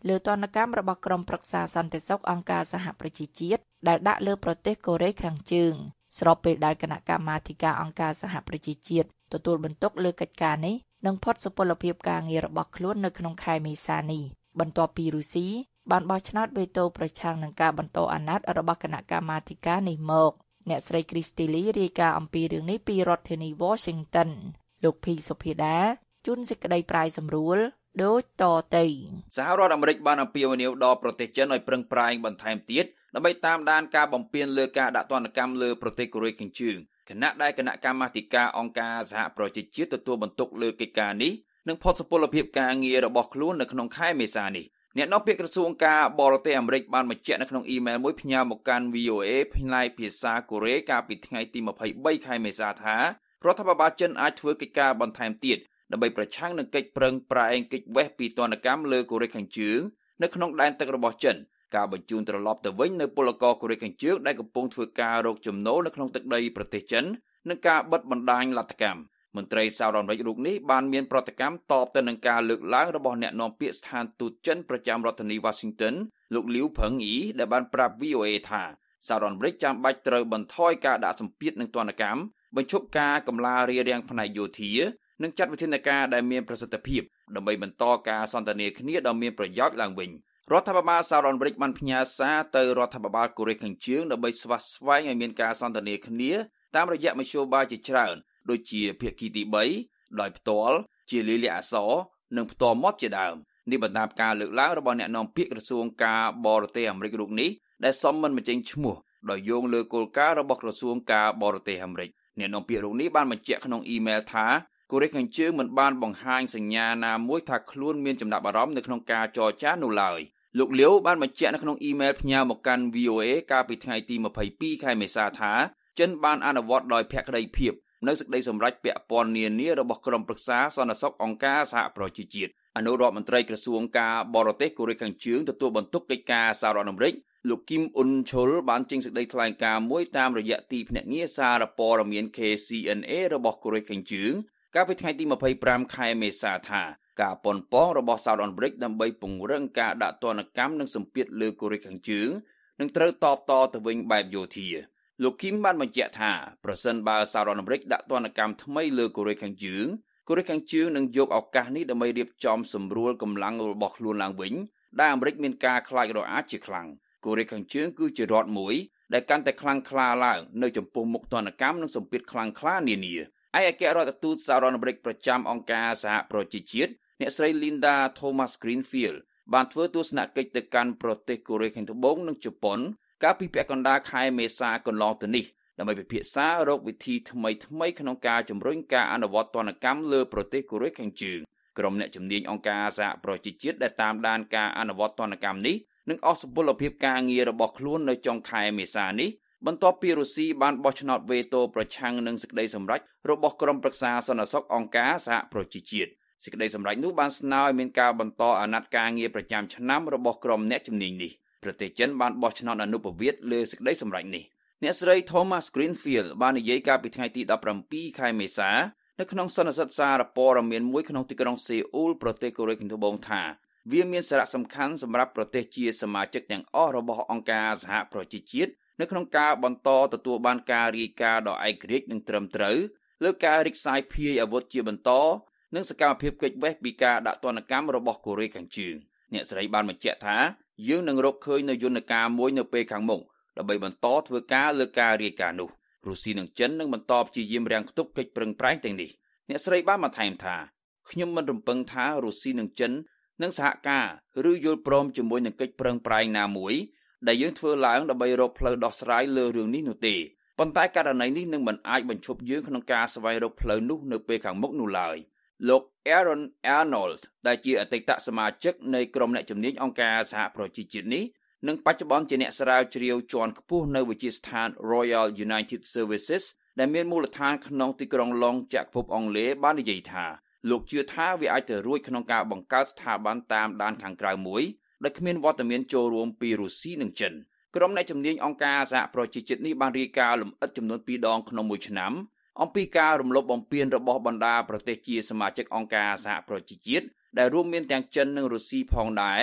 លើទណ្ឌកម្មរបស់ក្រុមប្រឹក្សាសន្តិសុខអង្គការសហប្រជាជាតិដែលដាក់លើប្រទេសកូរ៉េខាងជើងស្របពេលដែលគណៈកម្មាធិការអង្គការសហប្រជាជាតិទទួលបន្ទុកលើកិច្ចការនេះនិងផុតសុពលភាពការងាររបស់ខ្លួននៅក្នុងខែមេសានេះបន្ទាប់ពីរុស្ស៊ីបានបោះឆ្នោតវេតូប្រឆាំងនឹងការបន្តអាណត្តិរបស់គណៈកម្មាធិការនេះមកអ្នកស្រី Christy រាយការណ៍អំពីរឿងនេះពីរដ្ឋធានី Washington លោកភីសុភាដាជួនសេចក្តីប្រាយសម្រួលដូចតទៅសហរដ្ឋអាមេរិកបានអំពាវនាវដល់ប្រទេសចិនឲ្យប្រឹងប្រែងបន្ថែមទៀតដើម្បីតាមដានការបំពានលើការដាក់ទណ្ឌកម្មលើប្រទេសកូរ៉េខាងជើងខណៈដែលគណៈកម្មាធិការអង្គការសហប្រជាជាតិទទួលបន្ទុកលើកិច្ចការនេះនិងផុតសុពលភាពការងាររបស់ខ្លួននៅក្នុងខែមេសានេះអ្នកនាំពាក្យក្រសួងការបរទេសអាមេរិកបានបញ្ជាក់នៅក្នុងអ៊ីមែលមួយផ្ញើមកកាន់ VOA ផ្នែកភាសាកូរ៉េកាលពីថ្ងៃទី23ខែមេសាថារដ្ឋាភិបាលចិនអាចធ្វើកិច្ចការបន្ថែមទៀតដើម្បីប្រឆាំងនឹងកិច្ចប្រឹងប្រែងគេចវេះពីទណ្ឌកម្មលើកូរ៉េខាងជើងនៅក្នុងដែនទឹករបស់ចិនការបញ្ជូនត្រឡប់ទៅវិញនៅពលករកូរ៉េខាងជើងដែលកំពុងធ្វើការរកចំណូលនៅក្នុងទឹកដីប្រទេសចិននិងការបិទបណ្ដាញលទ្ធកម្មមន្ត្រីសហរដ្ឋអាមេរិករូបនេះបានមានប្រតិកម្មតបទៅនឹងការលើកឡើងរបស់អ្នកនាំពាក្យស្ថានទូតចិនប្រចាំរដ្ឋធានី Washington លោកលីវផឹងអ៊ីដែលបានប្រាប់ VOA ថាសហរដ្ឋអាមេរិកចាំបាច់ត្រូវបន្ថយការដាក់សម្ពាធនឹងទណ្ឌកម្មបញ្ឈប់ការកម្លារារាំងផ្នែកយោធានិងចាត់វិធានការដែលមានប្រសិទ្ធភាពដើម្បីបន្តការសន្ទនាគ្នាដ៏មានប្រយោជន៍ឡើងវិញរដ្ឋាភិបាលសហរដ្ឋអាមេរិកបានផ្ញើសារទៅរដ្ឋាភិបាលកូរ៉េខាងជើងដើម្បីស្វាស្វែងឲ្យមានការសន្ទនាគ្នាតាមរយៈមធ្យោបាយជាច្រើនដូចជាភាគីទី3ដោយផ្ទាល់ជាលាយលក្ខណ៍អក្សរនិងផ្ទាល់មាត់ជាដើមនេះបណ្ដាលការលើកឡើងរបស់អ្នកនាំពាក្យក្រសួងការបរទេសអាមេរិករូបនេះដែលសមមិនបញ្ចេញឈ្មោះដោយយោងលើគោលការណ៍របស់ក្រសួងការបរទេសអាមេរិកអ្នកនាំពាក្យរូបនេះបានបញ្ជាក់ក្នុងអ៊ីមែលថាកូរ៉េខាងជើងមិនបានបង្ហាញសញ្ញាណាមួយថាខ្លួនមានចំណាប់អារម្មណ៍នៅក្នុងការចរចានោះឡើយលោកលាវបានបញ្ជាក់នៅក្នុងអ៊ីមែលផ្ញើមកកាន់ VOA កាលពីថ្ងៃទី22ខែមេសាថាចិនបានអនុវត្តដោយភក្តីភាពនៅសេចក្តីសម្រេចពាក់ព័ន្ធនានារបស់ក្រុមប្រឹក្សាសន្តិសុខអង្គការសហប្រជាជាតិអនុរដ្ឋមន្ត្រីក្រសួងការបរទេសកូរ៉េខាងជើងទទួលបន្ទុកកិច្ចការសហរដ្ឋអាមេរិកលោកគីមអ៊ុនឈុលបានចេញសេចក្តីថ្លែងការណ៍មួយតាមរយៈទីភ្នាក់ងារសារព័ត៌មាន KCNA របស់កូរ៉េខាងជើងកាលពីថ្ងៃទី25ខែមេសាថាការប៉ុនប៉ងរបស់សហរដ្ឋអាមេរិកដើម្បីពង្រឹងការដាក់ទណ្ឌកម្មនិងសម្ពាធលើកូរ៉េខាងជើងនឹងត្រូវតបតទៅវិញបែបយោធាលោកគីមបានបញ្ជាក់ថាប្រសិនបើសហរដ្ឋអាមេរិកដាក់ទណ្ឌកម្មថ្មីលើកូរ៉េខាងជើងនឹងយកឱកាសនេះដើម្បីរៀបចំសម្រួលកម្លាំងរបស់ខ្លួនឡើងវិញដែលអាមេរិកមានការខ្លាចរអាជាខ្លាំងកូរ៉េខាងជើងគឺជារដ្ឋមួយដែលកាន់តែខ្លាំងក្លាឡើងនៅចំពោះមុខទណ្ឌកម្មនិងសម្ពាធខ្លាំងក្លានានាឯកអគ្គរដ្ឋទូតសហរដ្ឋអាមេរិកប្រចាំអង្គការសហប្រជាជាតិអ្នកស្រី Linda Thomas Greenfield បានធ្វើទស្សនកិច្ចទៅកាន់ប្រទេសកូរ៉េខាងត្បូងនិងជប៉ុនកាលពីពាក់កណ្ដាលខែមេសាកន្លងទៅនេះដើម្បីពិភាក្សារកវិធីថ្មីក្នុងការជំរុញការអនុវត្តទណ្ឌកម្មលើប្រទេសកូរ៉េខាងជើងក្រុមអ្នកជំនាញអង្គការសហប្រជាជាតិដែលតាមដានការអនុវត្តទណ្ឌកម្មនេះនឹងអស់សុពលភាពការងាររបស់ខ្លួននៅចុងខែមេសានេះបន្ទាប់ពីរុស្ស៊ីបានបោះឆ្នោតវេតូប្រឆាំងនឹងសេចក្តីសម្រេចរបស់ក្រុមប្រឹក្សាសន្តិសុខអង្គការសហប្រជាជាតិសេចក្តីសម្រេចនោះបានស្នើឲ្យមានការបន្តអាណត្តិការងារប្រចាំឆ្នាំរបស់ក្រុមអ្នកជំនាញនេះប្រទេសចិនបានបោះឆ្នោតអនុប្រវត្តិលើសេចក្តីសម្រេចនេះអ្នកស្រី Thomas Greenfield បាននិយាយកាលពីថ្ងៃទី17ខែមេសានៅក្នុងសន្និសីទសារព័ត៌មានមួយក្នុងទីក្រុងសេអ៊ូលប្រទេសកូរ៉េខាងត្បូងថាវាមានសារៈសំខាន់សម្រាប់ប្រទេសជាសមាជិកទាំងអស់របស់អង្គការសហប្រជាជាតិនៅក្នុងការបន្តទទួលបានការរាយការណ៍ដ៏ឯករាជ្យនិងត្រឹមត្រូវលើការរីកសាយភាយអាវុធជាបន្តនិងសកម្មភាពគេចវេះពីការដាក់ទណ្ឌកម្មរបស់កូរ៉េខាងជើងអ្នកស្រីបានបញ្ជាក់ថាយើងនឹងរកឃើញនូវយន្តការមួយនៅពេលខាងមុខដើម្បីបន្តធ្វើការលើការរាយការណ៍នោះរុស្ស៊ីនិងចិននឹងបន្តព្យាយាមរាំងខ្ទប់កិច្ចប្រឹងប្រែងទាំងនេះអ្នកស្រីបានបន្ថែមថាខ្ញុំមិនរំពឹងថារុស្ស៊ីនិងចិននឹងសហការឬយល់ព្រមជាមួយនឹងកិច្ចប្រឹងប្រែងណាមួយដែលយើងធ្វើឡើងដើម្បីរកផ្លូវដោះស្រាយលើរឿងនេះនោះទេប៉ុន្តែករណីនេះនឹងមិនអាចបញ្ឈប់យើងក្នុងការស្វែងរកផ្លូវនោះនៅពេលខាងមុខនោះឡើយលោក Aaron Arnold ដែលជាអតីតសមាជិកនៃក្រុមអ្នកជំនាញអង្គការសហប្រជាជាតិនេះនិងបច្ចុប្បន្នជាអ្នកស្រាវជ្រាវជាន់ខ្ពស់នៅវិទ្យាស្ថាន Royal United Services ដែលមានមូលដ្ឋានក្នុងទីក្រុងឡុងចក្រភពអង់គ្លេសបាននិយាយថាលោកជឿថាវាអាចទៅរួចក្នុងការបង្កើតស្ថាប័នតាមដានខាងក្រៅមួយដែលគ្មានវត្តមានចូលរួមពីរុស្ស៊ីនិងចិនក្រុមអ្នកជំនាញអង្គការសហប្រជាជាតិនេះបានរាយការណ៍លម្អិតចំនួន2ដងក្នុងមួយឆ្នាំអំពីការរំលោភបំពានរបស់បណ្ដាប្រទេសជាសមាជិកអង្គការសហប្រជាជាតិដែលរួមមានទាំងចិននិងរុស្ស៊ីផងដែរ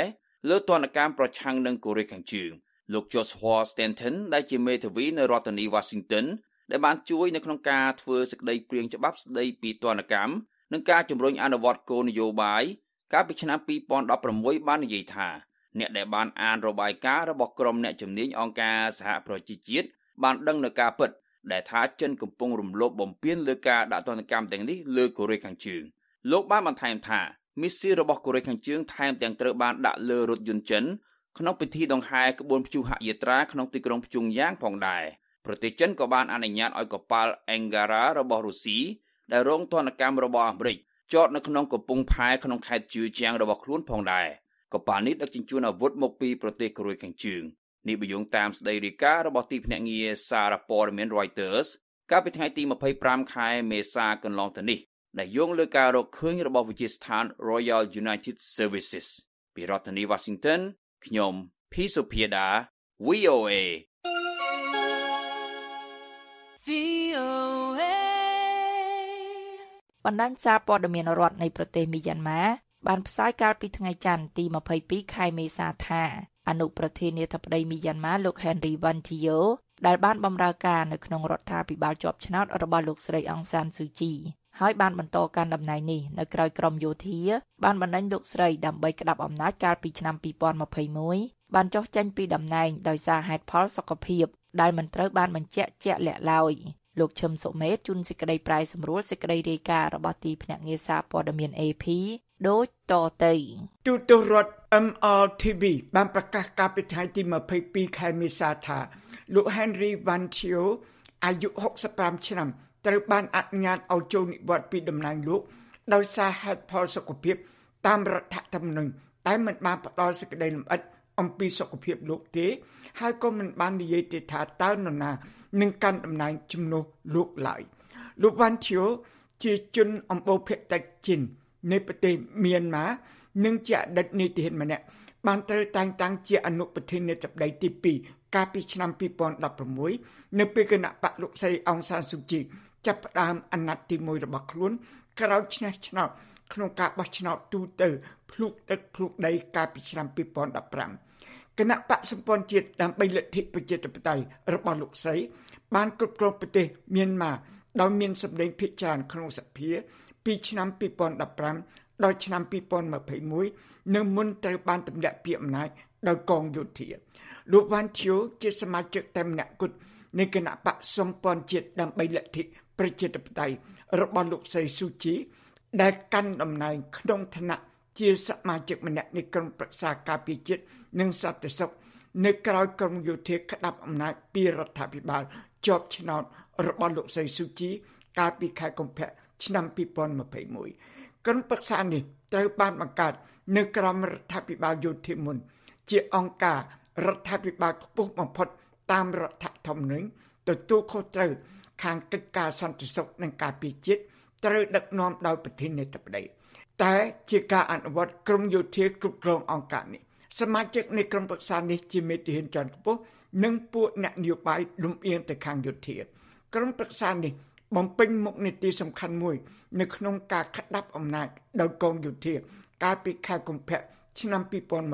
លើទណ្ឌកម្មប្រឆាំងនឹងកូរ៉េខាងជើងលោក Joshua Stanton ដែលជាមេធាវីនៅរដ្ឋធានី Washington ដែលបានជួយនៅក្នុងការធ្វើសេចក្តីព្រាងច្បាប់ស្តីពីទណ្ឌកម្មនិងការជំរុញអនុវត្តគោលនយោបាយកាលពីឆ្នាំ2016បាននិយាយថាអ្នកដែលបានអានរបាយការណ៍របស់ក្រុមអ្នកជំនាញអង្គការសហប្រជាជាតិបានដឹងនៅការពិតដែលថាចិនកំពុងរំលោភបំពានលើការដាក់ទណ្ឌកម្មទាំងនេះលើកូរ៉េខាងជើងលោកបានបន្ថែមថាមីស៊ីលរបស់កូរ៉េខាងជើងថែមទាំងត្រូវបានដាក់លើរថយន្តចិនក្នុងពិធីដង្ហែក្បួនព្យុហយាត្រាក្នុងទីក្រុងព្យុងយ៉ាងផងដែរប្រទេសចិនក៏បានអនុញ្ញាតឲ្យកប៉ាល់ Angara របស់រុស្ស៊ីដែលរងទណ្ឌកម្មរបស់អាមេរិកចតនៅក្នុងកំពង់ផែក្នុងខេត្តជឿជាងរបស់ខ្លួនផងដែរកប៉ាល់នេះដឹកជញ្ជូនអាវុធមកពីប្រទេសកូរ៉េខាងជើងនេះបញ្យងតាមស្ដីរាយការណ៍របស់ទីភ្នាក់ងារសារព័ត៌មាន Reuters កាលពីថ្ងៃទី25ខែមេសាកន្លងទៅនេះដែលយោងលើការរកឃើញរបស់វិទ្យាស្ថាន Royal United Services ពីរដ្ឋធានី Washington ខ្ញុំភីសុភាដា VOA បណ្ដាញសារព័ត៌មានរដ្ឋនៃប្រទេសមីយ៉ាន់ម៉ាបានផ្សាយកាលពីថ្ងៃច័ន្ទទី22ខែមេសាថាអនុប្រធានាធិបតីមីយ៉ាន់ម៉ាលោក Henry Van Thieu ដែលបានបម្រើការនៅក្នុងរដ្ឋាភិបាលជាប់ឆ្នោតរបស់លោកស្រីអង្សានស៊ូជីហើយបានបន្តកាន់តំណែងនេះនៅក្រៅក្រមយោធាបានបណ្ដេញលោកស្រីដើម្បីក្តាប់អំណាចកាលពីឆ្នាំ2021បានចុះចេញពីតំណែងដោយសារហេតុផលសុខភាពដែលមិនត្រូវបានបញ្ជាក់ជាក់លាក់ឡើយលោកឈឹមសុមេតជួនសេចក្តីប្រែសម្រួលសេចក្តីរាយការណ៍របស់ទីភ្នាក់ងារសារព័ត៌មាន AP ដូចតទៅទូតរដ្ឋ MRTV បានប្រកាសកាលពីថ្ងៃទី22ខែមេសាថាលោក Henry Van Thieu អាយុ65ឆ្នាំត្រូវបានអនុញ្ញាតឲ្យចូលនិវត្តន៍ពីតំណែងលោកដោយសារហេតុផលសុខភាពតាមរដ្ឋធម្មនុញ្ញតែមិនបានផ្ដល់សេចក្តីលម្អិតអំពីសុខភាពលោកទេហើយក៏មិនបាននិយាយទេថាតើនរណានឹងកាន់តំណែងជំនួសលោកឡើយលោក Van Thieu ជាជនអំបូរភាគតិចជិននៃប្រទេសមីយ៉ាន់ម៉ានិងជាអតីតនាយកម្នាក់បានត្រូវតែងតាំងជាអនុប្រធានាធិបតីទី2កាលពីឆ្នាំ2016នៅពេលគណៈបកលោកស្រីអង្សានស៊ូជីចាប់ផ្ដើមអាណត្តិទី1របស់ខ្លួនក្រោយឈ្នះឆ្នោតក្នុងការបោះឆ្នោតទូទៅភ្លុកទឹកភ្លុកដីកាលពីឆ្នាំ2015គណៈបកសម្ព័ន្ធជាតិដើម្បីលទ្ធិប្រជាធិបតេយ្យរបស់លោកស្រីបានគ្រប់គ្រងប្រទេសមីយ៉ាន់ម៉ាដោយមានសម្លេងភាគច្រើនក្នុងសភាពីឆ្នាំ2015ដល់ឆ្នាំ2021នៅមុនត្រូវបានទម្លាក់ពីអំណាចដោយកងយោធាលោក Van Thieu ជាសមាជិកតែម្នាក់គត់នៃគណៈបកសម្ព័ន្ធជាតិដើម្បីលទ្ធិប្រជាធិបតេយ្យរបស់លោកស្រីស៊ូជីដែលកាន់តំណែងក្នុងឋានៈជាសមាជិកម្នាក់នៃក្រុមប្រឹក្សាការពារជាតិនិងសន្តិសុខនៅក្រៅក្រមយោធាក្តាប់អំណាចពីរដ្ឋាភិបាលជាប់ឆ្នោតរបស់លោកស្រីស៊ូជីកាលពីខែកុម្ភៈឆ្នាំ2021ក្រុមប្រឹក្សានេះត្រូវបានបង្កើតនៅក្រោមរដ្ឋាភិបាលយោធាមុនជាអង្គការរដ្ឋាភិបាលខ្ពស់បំផុតតាមរដ្ឋធម្មនុញ្ញទទួលខុសត្រូវខាងកិច្ចការសន្តិសុខនិងការពារជាតិត្រូវដឹកនាំដោយប្រធានាធិបតីតែជាការអនុវត្តក្រមយោធាគ្រប់គ្រងអង្គការនេះសមាជិកនៃក្រុមប្រឹក្សានេះជាមេធាវីជាន់ខ្ពស់និងពួកអ្នកនយោបាយលំអៀងទៅខាងយោធាក្រុមប្រឹក្សានេះបំពេញមុខនីតិសំខាន់មួយនៅក្នុងការក្តាប់អំណាចដោយកងយោធាកាលពីខែកុម្ភៈឆ្នាំ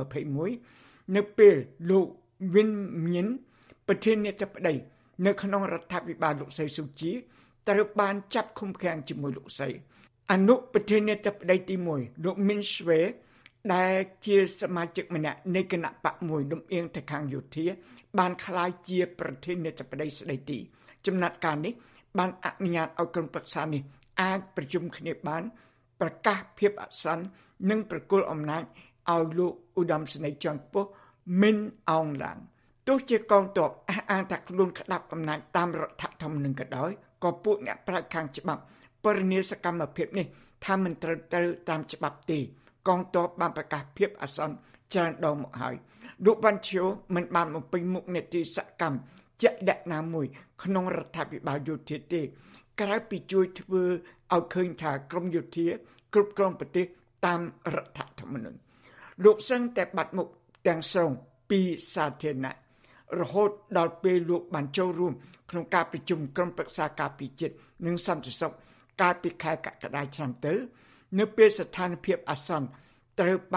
2021នៅពេលលោក Win Myint ប្រធានាធិបតីនៅក្នុងរដ្ឋាភិបាលលោកស្រីស៊ូជីត្រូវបានចាប់ឃុំឃាំងជាមួយលោកស្រីអនុប្រធានាធិបតីទី1លោក Min Chue ដែលជាសមាជិកម្នាក់នៃគណៈបកមួយលំអៀងទៅខាងយោធាបានក្លាយជាប្រធានាធិបតីស្ដីទីចំណាត់ការនេះបានអនុញ្ញាតឲ្យក្រុមប្រឹក្សានេះអាចប្រជុំគ្នាបានប្រកាសភាពអសន្ននិងប្រគល់អំណាចឲ្យលោកឧត្តមសេនីយ៍ជាន់ខ្ពស់ Min Aung Hlaing ទោះជាកងទ័ពអះអាងថាខ្លួនក្តាប់អំណាចតាមរដ្ឋធម្មនុញ្ញក៏ដោយក៏ពួកអ្នកប្រាជ្ញខាងច្បាប់ពរនីសកម្មភាពនេះថាមិនត្រូវតាមច្បាប់ទេកងទ័ពបានប្រកាសភាពអាសន្នច្រើនដងមកហើយលោក Van Thieu មិនបានបំពេញមុខនីតិសកម្មជាក់លាក់ណាមួយក្នុងរដ្ឋាភិបាលយោធាទេក្រៅពីជួយធ្វើឲ្យឃើញថាក្រមយោធាគ្រប់គ្រងប្រទេសតាមរដ្ឋធម្មនុញ្ញលោកសឹងតែបាត់មុខទាំងស្រុងពីសាធារណៈរហូតដល់ពេលលោកបានចូលរួមក្នុងការប្រជុំក្រុមប្រឹក្សាការពារជាតិនិងសន្តិសុខកាលពីខែកក្កដាឆ្នាំទៅនៅពេលស្ថានភាពអាសន្នត្រូវបាន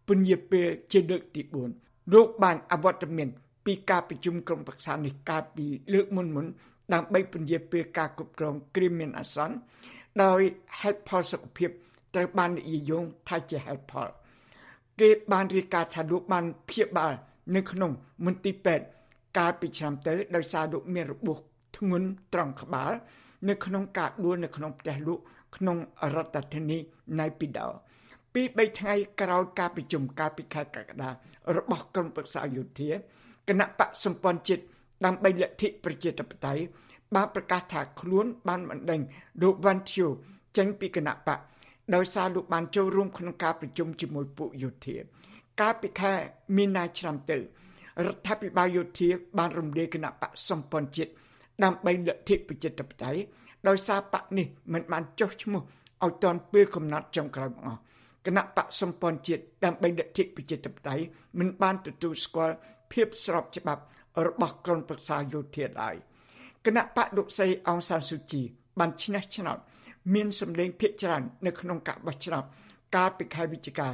ពន្យាពេលជាលើកទី4លោកបានអវត្តមានពីការប្រជុំក្រុមប្រឹក្សានេះកាលពីលើកមុនដើម្បីពន្យាពេលការគ្រប់គ្រងគ្រាមានអាសន្នដោយហេតុផលសុខភាពត្រូវបាននិយាយយោងថាជាហេតុផលគេបានរាយការណ៍ថាលោកបានព្យាបាលនៅក្នុងមន្ទីរពេទ្យកាលពីឆ្នាំទៅដោយសារលោកមានរបួសធ្ងន់ត្រង់ក្បាលនៅក្នុងការដួលនៅក្នុងផ្ទះលោកក្នុងរដ្ឋធានីណៃពីដោពី3ថ្ងៃក្រោយការប្រជុំកាលពីខែកក្កដារបស់ក្រុមប្រឹក្សាយោធាគណៈបកសម្ព័ន្ធជាតិដើម្បីលទ្ធិប្រជាធិបតេយ្យបានប្រកាសថាខ្លួនបានបណ្ដេញលោកវ៉ាន់ធៀវចេញពីគណៈបកដោយសារលោកបានចូលរួមក្នុងការប្រជុំជាមួយពួកយោធាកាលពីខែមីនាឆ្នាំទៅរដ្ឋាភិបាលយោធាបានរំលាយគណៈបកសម្ព័ន្ធជាតិដើម្បីលទ្ធិប្រជាធិបតេយ្យដោយសារបកនេះមិនបានចុះឈ្មោះឲ្យទាន់ពេលកំណត់ចុងក្រោយមកអស់គណៈបកសម្ព័ន្ធជាតិដើម្បីលទ្ធិប្រជាធិបតេយ្យមិនបានទទួលស្គាល់ភាពស្របច្បាប់របស់ក្រុមប្រឹក្សាយោធាឡើយគណៈបកលោកស្រីអង្សានស៊ូជីបានឈ្នះឆ្នោតមានសម្លេងភាគច្រើននៅក្នុងការបោះឆ្នោតកាលពីខែវិច្ឆិកា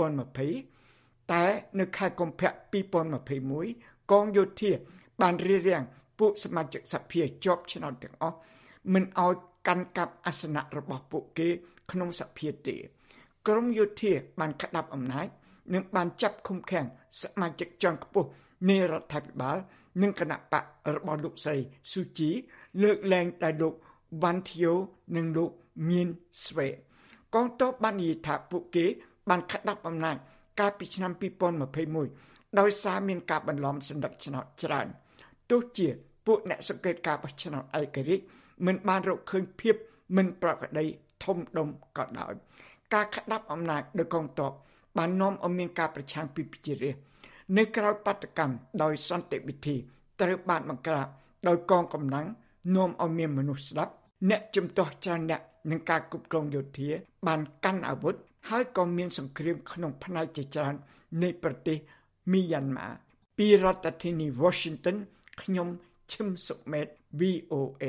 2020តែនៅខែកុម្ភៈ2021កងយោធាបានរារាំងពួកសមាជិកសភាជាប់ឆ្នោតទាំងអស់មិនឲ្យកាន់កាប់អាសនៈរបស់ពួកគេក្នុងសភាទេក្រមយោធាបានក្តាប់អំណាចនិងបានចាប់ឃុំឃាំងសមាជិកជាន់ខ្ពស់នៃរដ្ឋាភិបាលនិងគណៈបករបស់លោកស្រីស៊ូជីលើកលែងតែលោកវ៉ាន់ធៀវនិងលោកមៀនស្វេកងទ័ពបាននិយាយថាពួកគេបានក្តាប់អំណាចកាលពីឆ្នាំ2021ដោយសារមានការបន្លំសម្ដេចឆ្នោតច្រើនទោះជាពួកអ្នកសង្កេតការបោះឆ្នោតឯករាជ្យមិនបានរកឃើញភាពមិនប្រក្រតីធំដុំក៏ដោយការក្តាប់អំណាចដោយកងទ័ពបាននាំឲ្យមានការប្រឆាំងពីប្រជារាស្ត្រនៅក្រៅបាតកម្មដោយសន្តិវិធីត្រូវបានបង្ក្រាបដោយកងកម្លាំងនាំឲ្យមានមនុស្សស្លាប់អ្នកជំទាស់ច្រើនអ្នកនឹងការគ្រប់គ្រងយោធាបានកាន់អាវុធហើយក៏មានសង្គ្រាមក្នុងផ្នែកជាច្រើននៃប្រទេសមីយ៉ាន់ម៉ាពីរដ្ឋធានី Washington ខ្ញុំឈឹមសុមេត VOA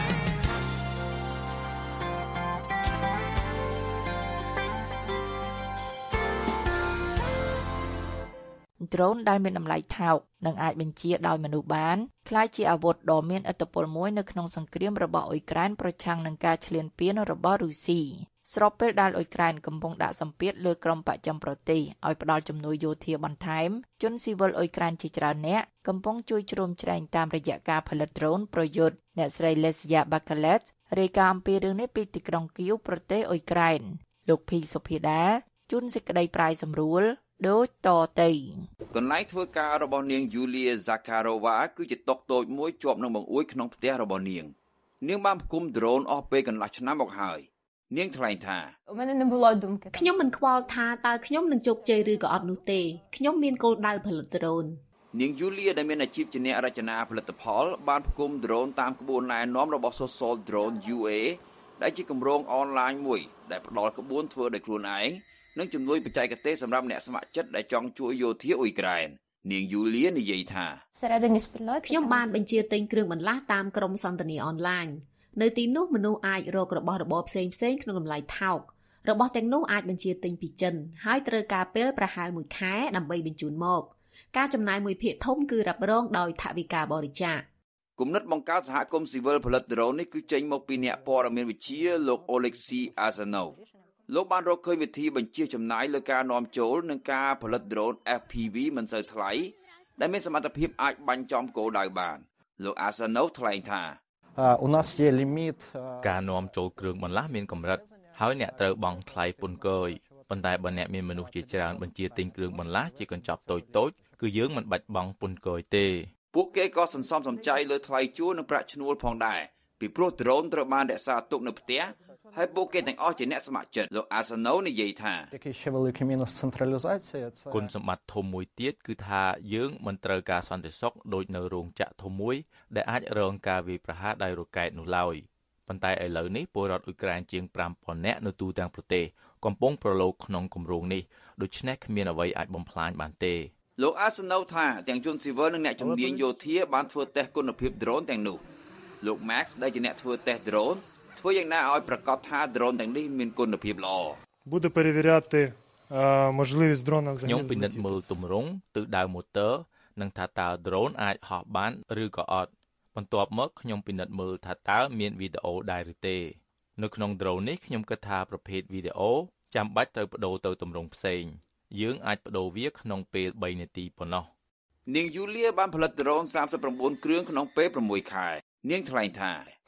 drone ដែលមានតម្លៃថោកនិងអាចបញ្ជាដោយមនុស្សបានក្លាយជាអាវុធដ៏មានឥទ្ធិពលមួយនៅក្នុងសង្គ្រាមរបស់អ៊ុយក្រែនប្រឆាំងនឹងការឈ្លានពានរបស់រុស្ស៊ីស្របពេលដែលអ៊ុយក្រែនកំពុងដាក់សម្ពាធលើក្រុមបច្ចឹមប្រទេសឲ្យផ្ដល់ជំនួយយោធាបន្ថែមជនស៊ីវិលអ៊ុយក្រែនជាច្រើនអ្នកកំពុងជួយជ្រោមជ្រែងតាមរយៈការផលិត drone ប្រយុទ្ធអ្នកស្រី Lesia Bakalet រាយការណ៍អំពីរឿងនេះពីទីក្រុងគៀវប្រទេសអ៊ុយក្រែនលោកភីសុភាដាជូនសេចក្តីប្រាយសម្រួលដូចតទៅកន្លែងធ្វើការរបស់នាង Yulia Zakharova គឺជាតុតូចមួយជាប់នឹងបង្អួចក្នុងផ្ទះរបស់នាងបានផ្គុំ drone អស់ពេលកន្លះឆ្នាំមកហើយនាងថ្លែងថាខ្ញុំមិនខ្វល់ថាតើខ្ញុំនឹងជោគជ័យឬក៏អត់នោះទេខ្ញុំមានគោលដៅផលិត drone នាង Yulia ដែលមានអាជីពជាអ្នករចនាផលិតផលបានផ្គុំ drone តាមក្បួនណែនាំរបស់ Social Drone UA ដែលជាគម្រោងអនឡាញមួយដែលផ្ដល់ក្បួនធ្វើដោយខ្លួនឯងនិងជំនួយបច្ចេកទេសសម្រាប់អ្នកស្ម័គ្រចិត្តដែលចង់ជួយយោធាអ៊ុយក្រែននាង Yulia និយាយថាខ្ញុំបានបញ្ជាទិញគ្រឿងបន្លាស់តាមក្រុមសន្ទនាអនឡាញនៅទីនោះមនុស្សអាចរករបស់របរផ្សេងៗក្នុងតម្លៃថោករបស់ទាំងនោះអាចបញ្ជាទិញពីចិនហើយត្រូវការពេលប្រហែល1ខែដើម្បីបញ្ជូនមកការចំណាយមួយភាគធំគឺរ៉ាប់រងដោយថវិកាបរិច្ចាគគំនិតបង្កើតសហគមន៍ស៊ីវិលផលិត drone នេះគឺចេញមកពីអ្នកព័ត៌មានវិទ្យាលោក Oleksiy Azanov លោកបានរកឃើញវិធីបញ្ជៀសចំណាយលើការនាំចូលនិងការផលិត drone FPV មិនសូវថ្លៃដែលមានសមត្ថភាពអាចបាញ់ចំគោលដៅបានលោក Azanov ថ្លែងថាការនាំចូលគ្រឿងបន្លាស់មានកម្រិតហើយអ្នកត្រូវបង់ថ្លៃពន្ធគយប៉ុន្តែបើអ្នកមានមនុស្សជាច្រើនបញ្ជាទិញគ្រឿងបន្លាស់ជាកញ្ចប់តូចៗគឺយើងមិនបាច់បង់ពន្ធគយទេពួកគេក៏សន្សំសំចៃលើថ្លៃជួលនិងប្រាក់ឈ្នួលផងដែរពីព្រោះ drone ត្រូវបានរក្សាទុកនៅផ្ទះហើយពួកគេទាំងអស់ជាអ្នកស្ម័គ្រចិត្តលោក Azanov និយាយថាគុណសម្បត្តិធំមួយទៀតគឺថាយើងមិនត្រូវការសន្តិសុខដូចនៅរោងចក្រធំមួយដែលអាចរងការវាយប្រហារដោយរ៉ុកែតនោះឡើយប៉ុន្តែឥឡូវនេះពលរដ្ឋអ៊ុយក្រែនជាង 5,000 នាក់នៅទូទាំងប្រទេសកំពុងប្រឡូកក្នុងគម្រោងនេះដូច្នេះគ្មានអ្វីអាចបំផ្លាញបានទេលោក Azanov ថាទាំងជនស៊ីវិលនិងអ្នកជំនាញយោធាបានធ្វើតេស្តគុណភាព drone ទាំងនោះលោក Max ដែលជាអ្នកធ្វើតេស្ត droneធ្វើយ៉ាងណាឲ្យប្រកាសថា drone ទាំងនេះមានគុណភាពល្អ Буде перевіряти можливість дрона взагалі ខ្ញុំពិនិត្យមើលទម្រង់ទិសដៅម៉ូទ័រនិងថាតើ drone អាចហោះបានឬក៏អត់បន្ទាប់មកខ្ញុំពិនិត្យមើលថាតើមានវីដេអូដែរឬទេនៅក្នុង drone នេះខ្ញុំគិតថាប្រភេទវីដេអូចាំបាច់ត្រូវបដូរទៅទម្រង់ផ្សេងយើងអាចបដូរវាក្នុងពេល3នាទីប៉ុណ្ណោះនាងយូលីបានផលិត drone 39 គ្រឿងក្នុងពេល6ខែនាងថ្លែងថា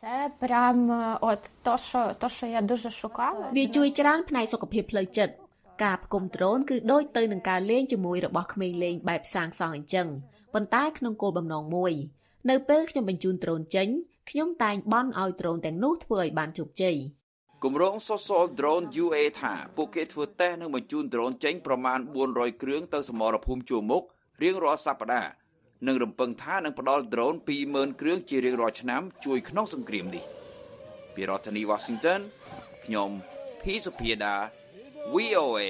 វាជួយច្រើនផ្នែកសុខភាពផ្លូវចិត្តការផ្គុំដ្រូនគឺដូចទៅនឹងការលេងជាមួយរបស់ក្មេងលេងបែបសាងសង់អញ្ចឹងប៉ុន្តែក្នុងគោលបំណងមួយនៅពេលខ្ញុំបញ្ជូនដ្រូនចេញខ្ញុំតែងបន់ឲ្យដ្រូនទាំងនោះធ្វើឲ្យបានជោគជ័យគម្រោង Social Drone UA ថាពួកគេធ្វើតេស្តនិងបញ្ជូនដ្រូនចេញប្រមាណ400គ្រឿងទៅសមរភូមិជួរមុខរៀងរាល់សប្តាហ៍និងរំពឹងថានឹងផ្ដល់ដ្រូន 20,000 គ្រឿងជារៀងរាល់ឆ្នាំជួយក្នុងសង្គ្រាមនេះពីរដ្ឋធានី Washington ខ្ញុំភីសុភាដា VOA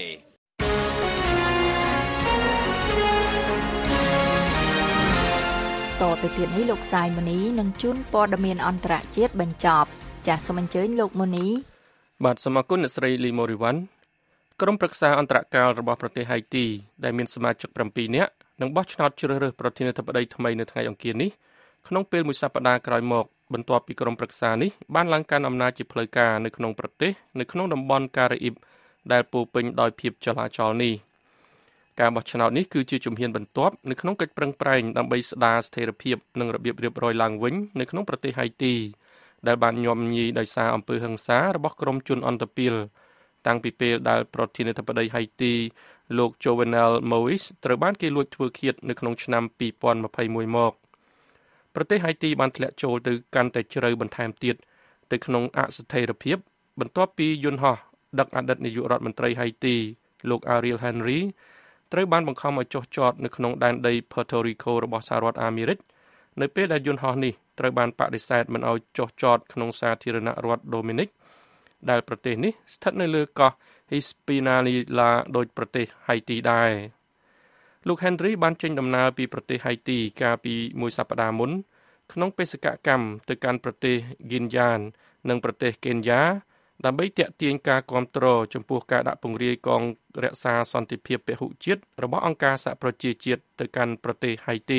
តទៅទៀតនេះលោកសាយមូនីនឹងជូនព័ត៌មានអន្តរជាតិបញ្ចប់ចាសសូមអញ្ជើញលោកមូនីបាទសូមអរគុណអ្នកស្រីលីម៉ូរីវ៉ាន់ក្រុមប្រឹក្សាអន្តរកាលរបស់ប្រទេសហៃទីដែលមានសមាជិក7នាក់នឹងបោះឆ្នោតជ្រើសរើសប្រធានាធិបតីថ្មីនៅថ្ងៃអង្គារនេះក្នុងពេលមួយសប្តាហ៍ក្រោយមកបន្ទាប់ពីក្រុមប្រឹក្សានេះបានឡើងកាន់អំណាចជាផ្លូវការនៅក្នុងប្រទេសនៅក្នុងតំបន់ការ៉ាអ៊ីបដែលពោពេញដោយភាពចលាចលនេះការបោះឆ្នោតនេះគឺជាជំហានបន្ទាប់នៅក្នុងកិច្ចប្រឹងប្រែងដើម្បីស្ដារស្ថិរភាពនិងរបៀបរៀបរយឡើងវិញនៅក្នុងប្រទេសហៃទីដែលបានញោមញីដោយសារអំពើហិង្សារបស់ក្រុមជនអន្តពាលតាំងពីពេលដែលប្រធានាធិបតីហៃទីលោក Jovenel Moïse ត្រូវបានគេលួចធ្វើឃាតនៅក្នុងឆ្នាំ2021មកប្រទេសហៃទីបានធ្លាក់ចូលទៅកាន់តែជ្រៅបន្ថែមទៀតទៅក្នុងអស្ថិរភាពបន្ទាប់ពីយន្តហោះដឹកអតីតនាយករដ្ឋមន្ត្រីហៃទីលោក Ariel Henry ត្រូវបានបង្ខំឲ្យចុះចតនៅក្នុងដែនដី Puerto Rico របស់សហរដ្ឋអាមេរិកនៅពេលដែលយន្តហោះនេះត្រូវបានបដិសេធមិនឲ្យចុះចតក្នុងសាធារណរដ្ឋដូមីនិកដែលប្រទេសនេះស្ថិតនៅលើកោះ Hispaniola ដោយប្រទេសហៃទីដែរលោក Henry បានចេញដំណើរពីប្រទេសហៃទីកាលពីមួយសប្តាហ៍មុនក្នុងបេសកកម្មទៅកាន់ប្រទេស Guinea និងប្រទេស Kenya ដើម្បីទាក់ទាញការគាំទ្រចំពោះការដាក់ពង្រាយកងរក្សាសន្តិភាពពហុជាតិរបស់អង្គការសហប្រជាជាតិទៅកាន់ប្រទេសហៃទី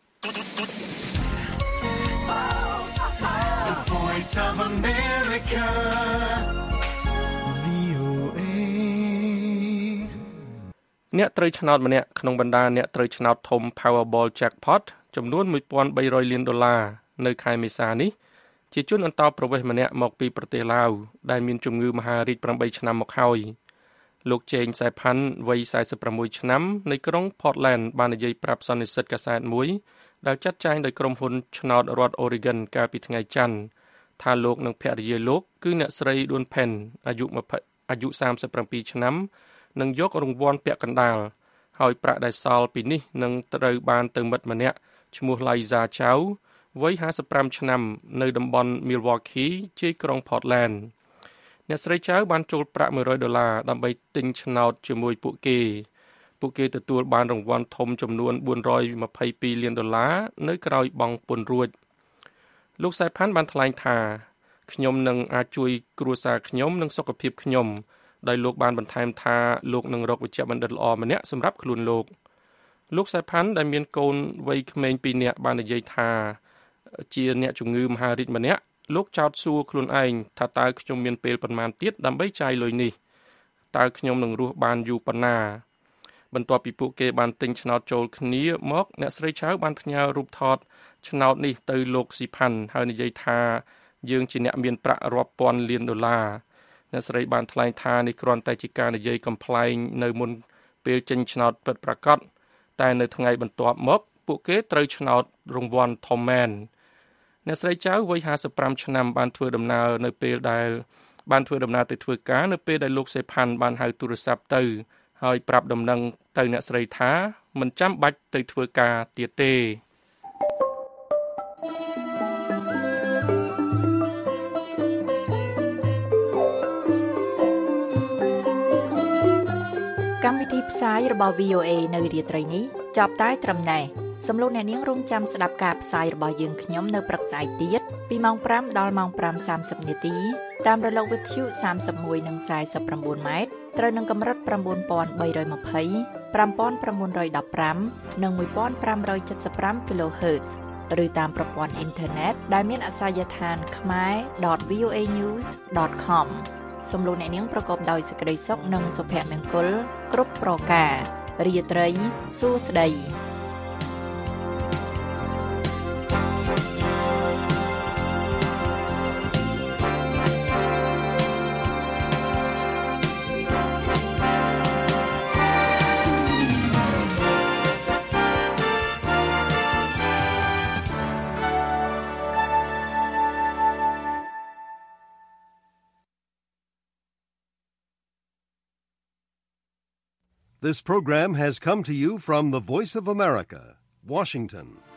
Voice of America VOA អ្នកត្រូវឆ្នោតម្នាក់ក្នុងបណ្ដាអ្នកត្រូវឆ្នោតធំ Powerball Jackpot ចំនួន$1,300 លាននៅខែមេសានេះជាជនអន្តោប្រវេសន៍ម្នាក់មកពីប្រទេសឡាវដែលមានជំងឺមហារីក8ឆ្នាំមកហើយលោកជេងសែផាន់វ័យ46ឆ្នាំនៃក្រុង Portland បាននិយាយប្រាប់សន្និសីទកាសែតមួយដែលចាត់ចែងដោយក្រុមហ៊ុនឆ្នោតរដ្ឋ Oregon កាលពីថ្ងៃច័ន្ទថាលោកនិងភរិយាលោកគឺអ្នកស្រី Dawn Penn អាយុ37ឆ្នាំនឹងយករង្វាន់ពាក់កណ្ដាលហើយប្រាក់ដែលសល់ពីនេះនឹងត្រូវបានទៅមិត្តម្នាក់ឈ្មោះ Liza Chow វ័យ55ឆ្នាំនៅតំបន់ Milwaukee ជាយក្រុង Portland អ្នកស្រីចៅបានចូលប្រាក់$100ដើម្បីទិញឆ្នោតជាមួយពួកគេទទួលបានរង្វាន់ធំចំនួន$422 លាននៅក្រោយបង់ពន្ធរួចលោកសែផាន់បានថ្លែងថាខ្ញុំនឹងអាចជួយគ្រួសារខ្ញុំនិងសុខភាពខ្ញុំដោយលោកបានបន្ថែមថាលោកនឹងរកវេជ្ជបណ្ឌិតល្អម្នាក់សម្រាប់ខ្លួនលោកសែផាន់ដែលមានកូនវ័យក្មេង2នាក់បាននិយាយថាជាអ្នកជំងឺមហារីកម្នាក់លោកចោទសួរខ្លួនឯងថាតើខ្ញុំមានពេលប៉ុន្មានទៀតដើម្បីចាយលុយនេះតើខ្ញុំនឹងរស់បានយូរប៉ុណ្ណាបន្ទាប់ពីពួកគេបានទិញឆ្នោតចូលគ្នាមកអ្នកស្រីឆៅបានផ្ញើរូបថតឆ្នោតនេះទៅលោកស៊ីផាន់ហើយនិយាយថាយើងជាអ្នកមានប្រាក់រាប់ពាន់លាន$អ្នកស្រីបានថ្លែងថានេះគ្រាន់តែជាការនិយាយកំប្លែងនៅមុនពេលចេញឆ្នោតពិតប្រាកដតែនៅថ្ងៃបន្ទាប់មកពួកគេត្រូវឆ្នោតរង្វាន់ធំមែនអ្នកស្រីចៅវ័យ55ឆ្នាំបានធ្វើដំណើរទៅធ្វើការនៅពេលដែលលោកសេផាន់បានហៅទូរស័ព្ទទៅហើយប្រាប់ដំណឹងទៅអ្នកស្រីថាមិនចាំបាច់ទៅធ្វើការទៀតទេកម្មវិធីផ្សាយរបស់ VOA នៅរាត្រីនេះចប់តែត្រឹមណេះសូមលោកអ្នកនាងរងចាំស្ដាប់ការផ្សាយរបស់យើងខ្ញុំនៅព្រឹកស្អែកទៀតពីម៉ោង5ដល់ម៉ោង5:30នាទីតាមរលកវិទ្យុ31និង49ម៉ែត្រត្រូវនឹងកម្រិត 9320 5915 និង 1575 kHz ឬតាមប្រព័ន្ធអ៊ីនធឺណិតដែលមានអាសយដ្ឋាន khmer.voanews.com សំឡេងអ្នកនាងប្រកបដោយសេចក្តីសុខនិងសុភមង្គលគ្រប់ប្រការរាត្រីសួស្តី This program has come to you from the Voice of America, Washington.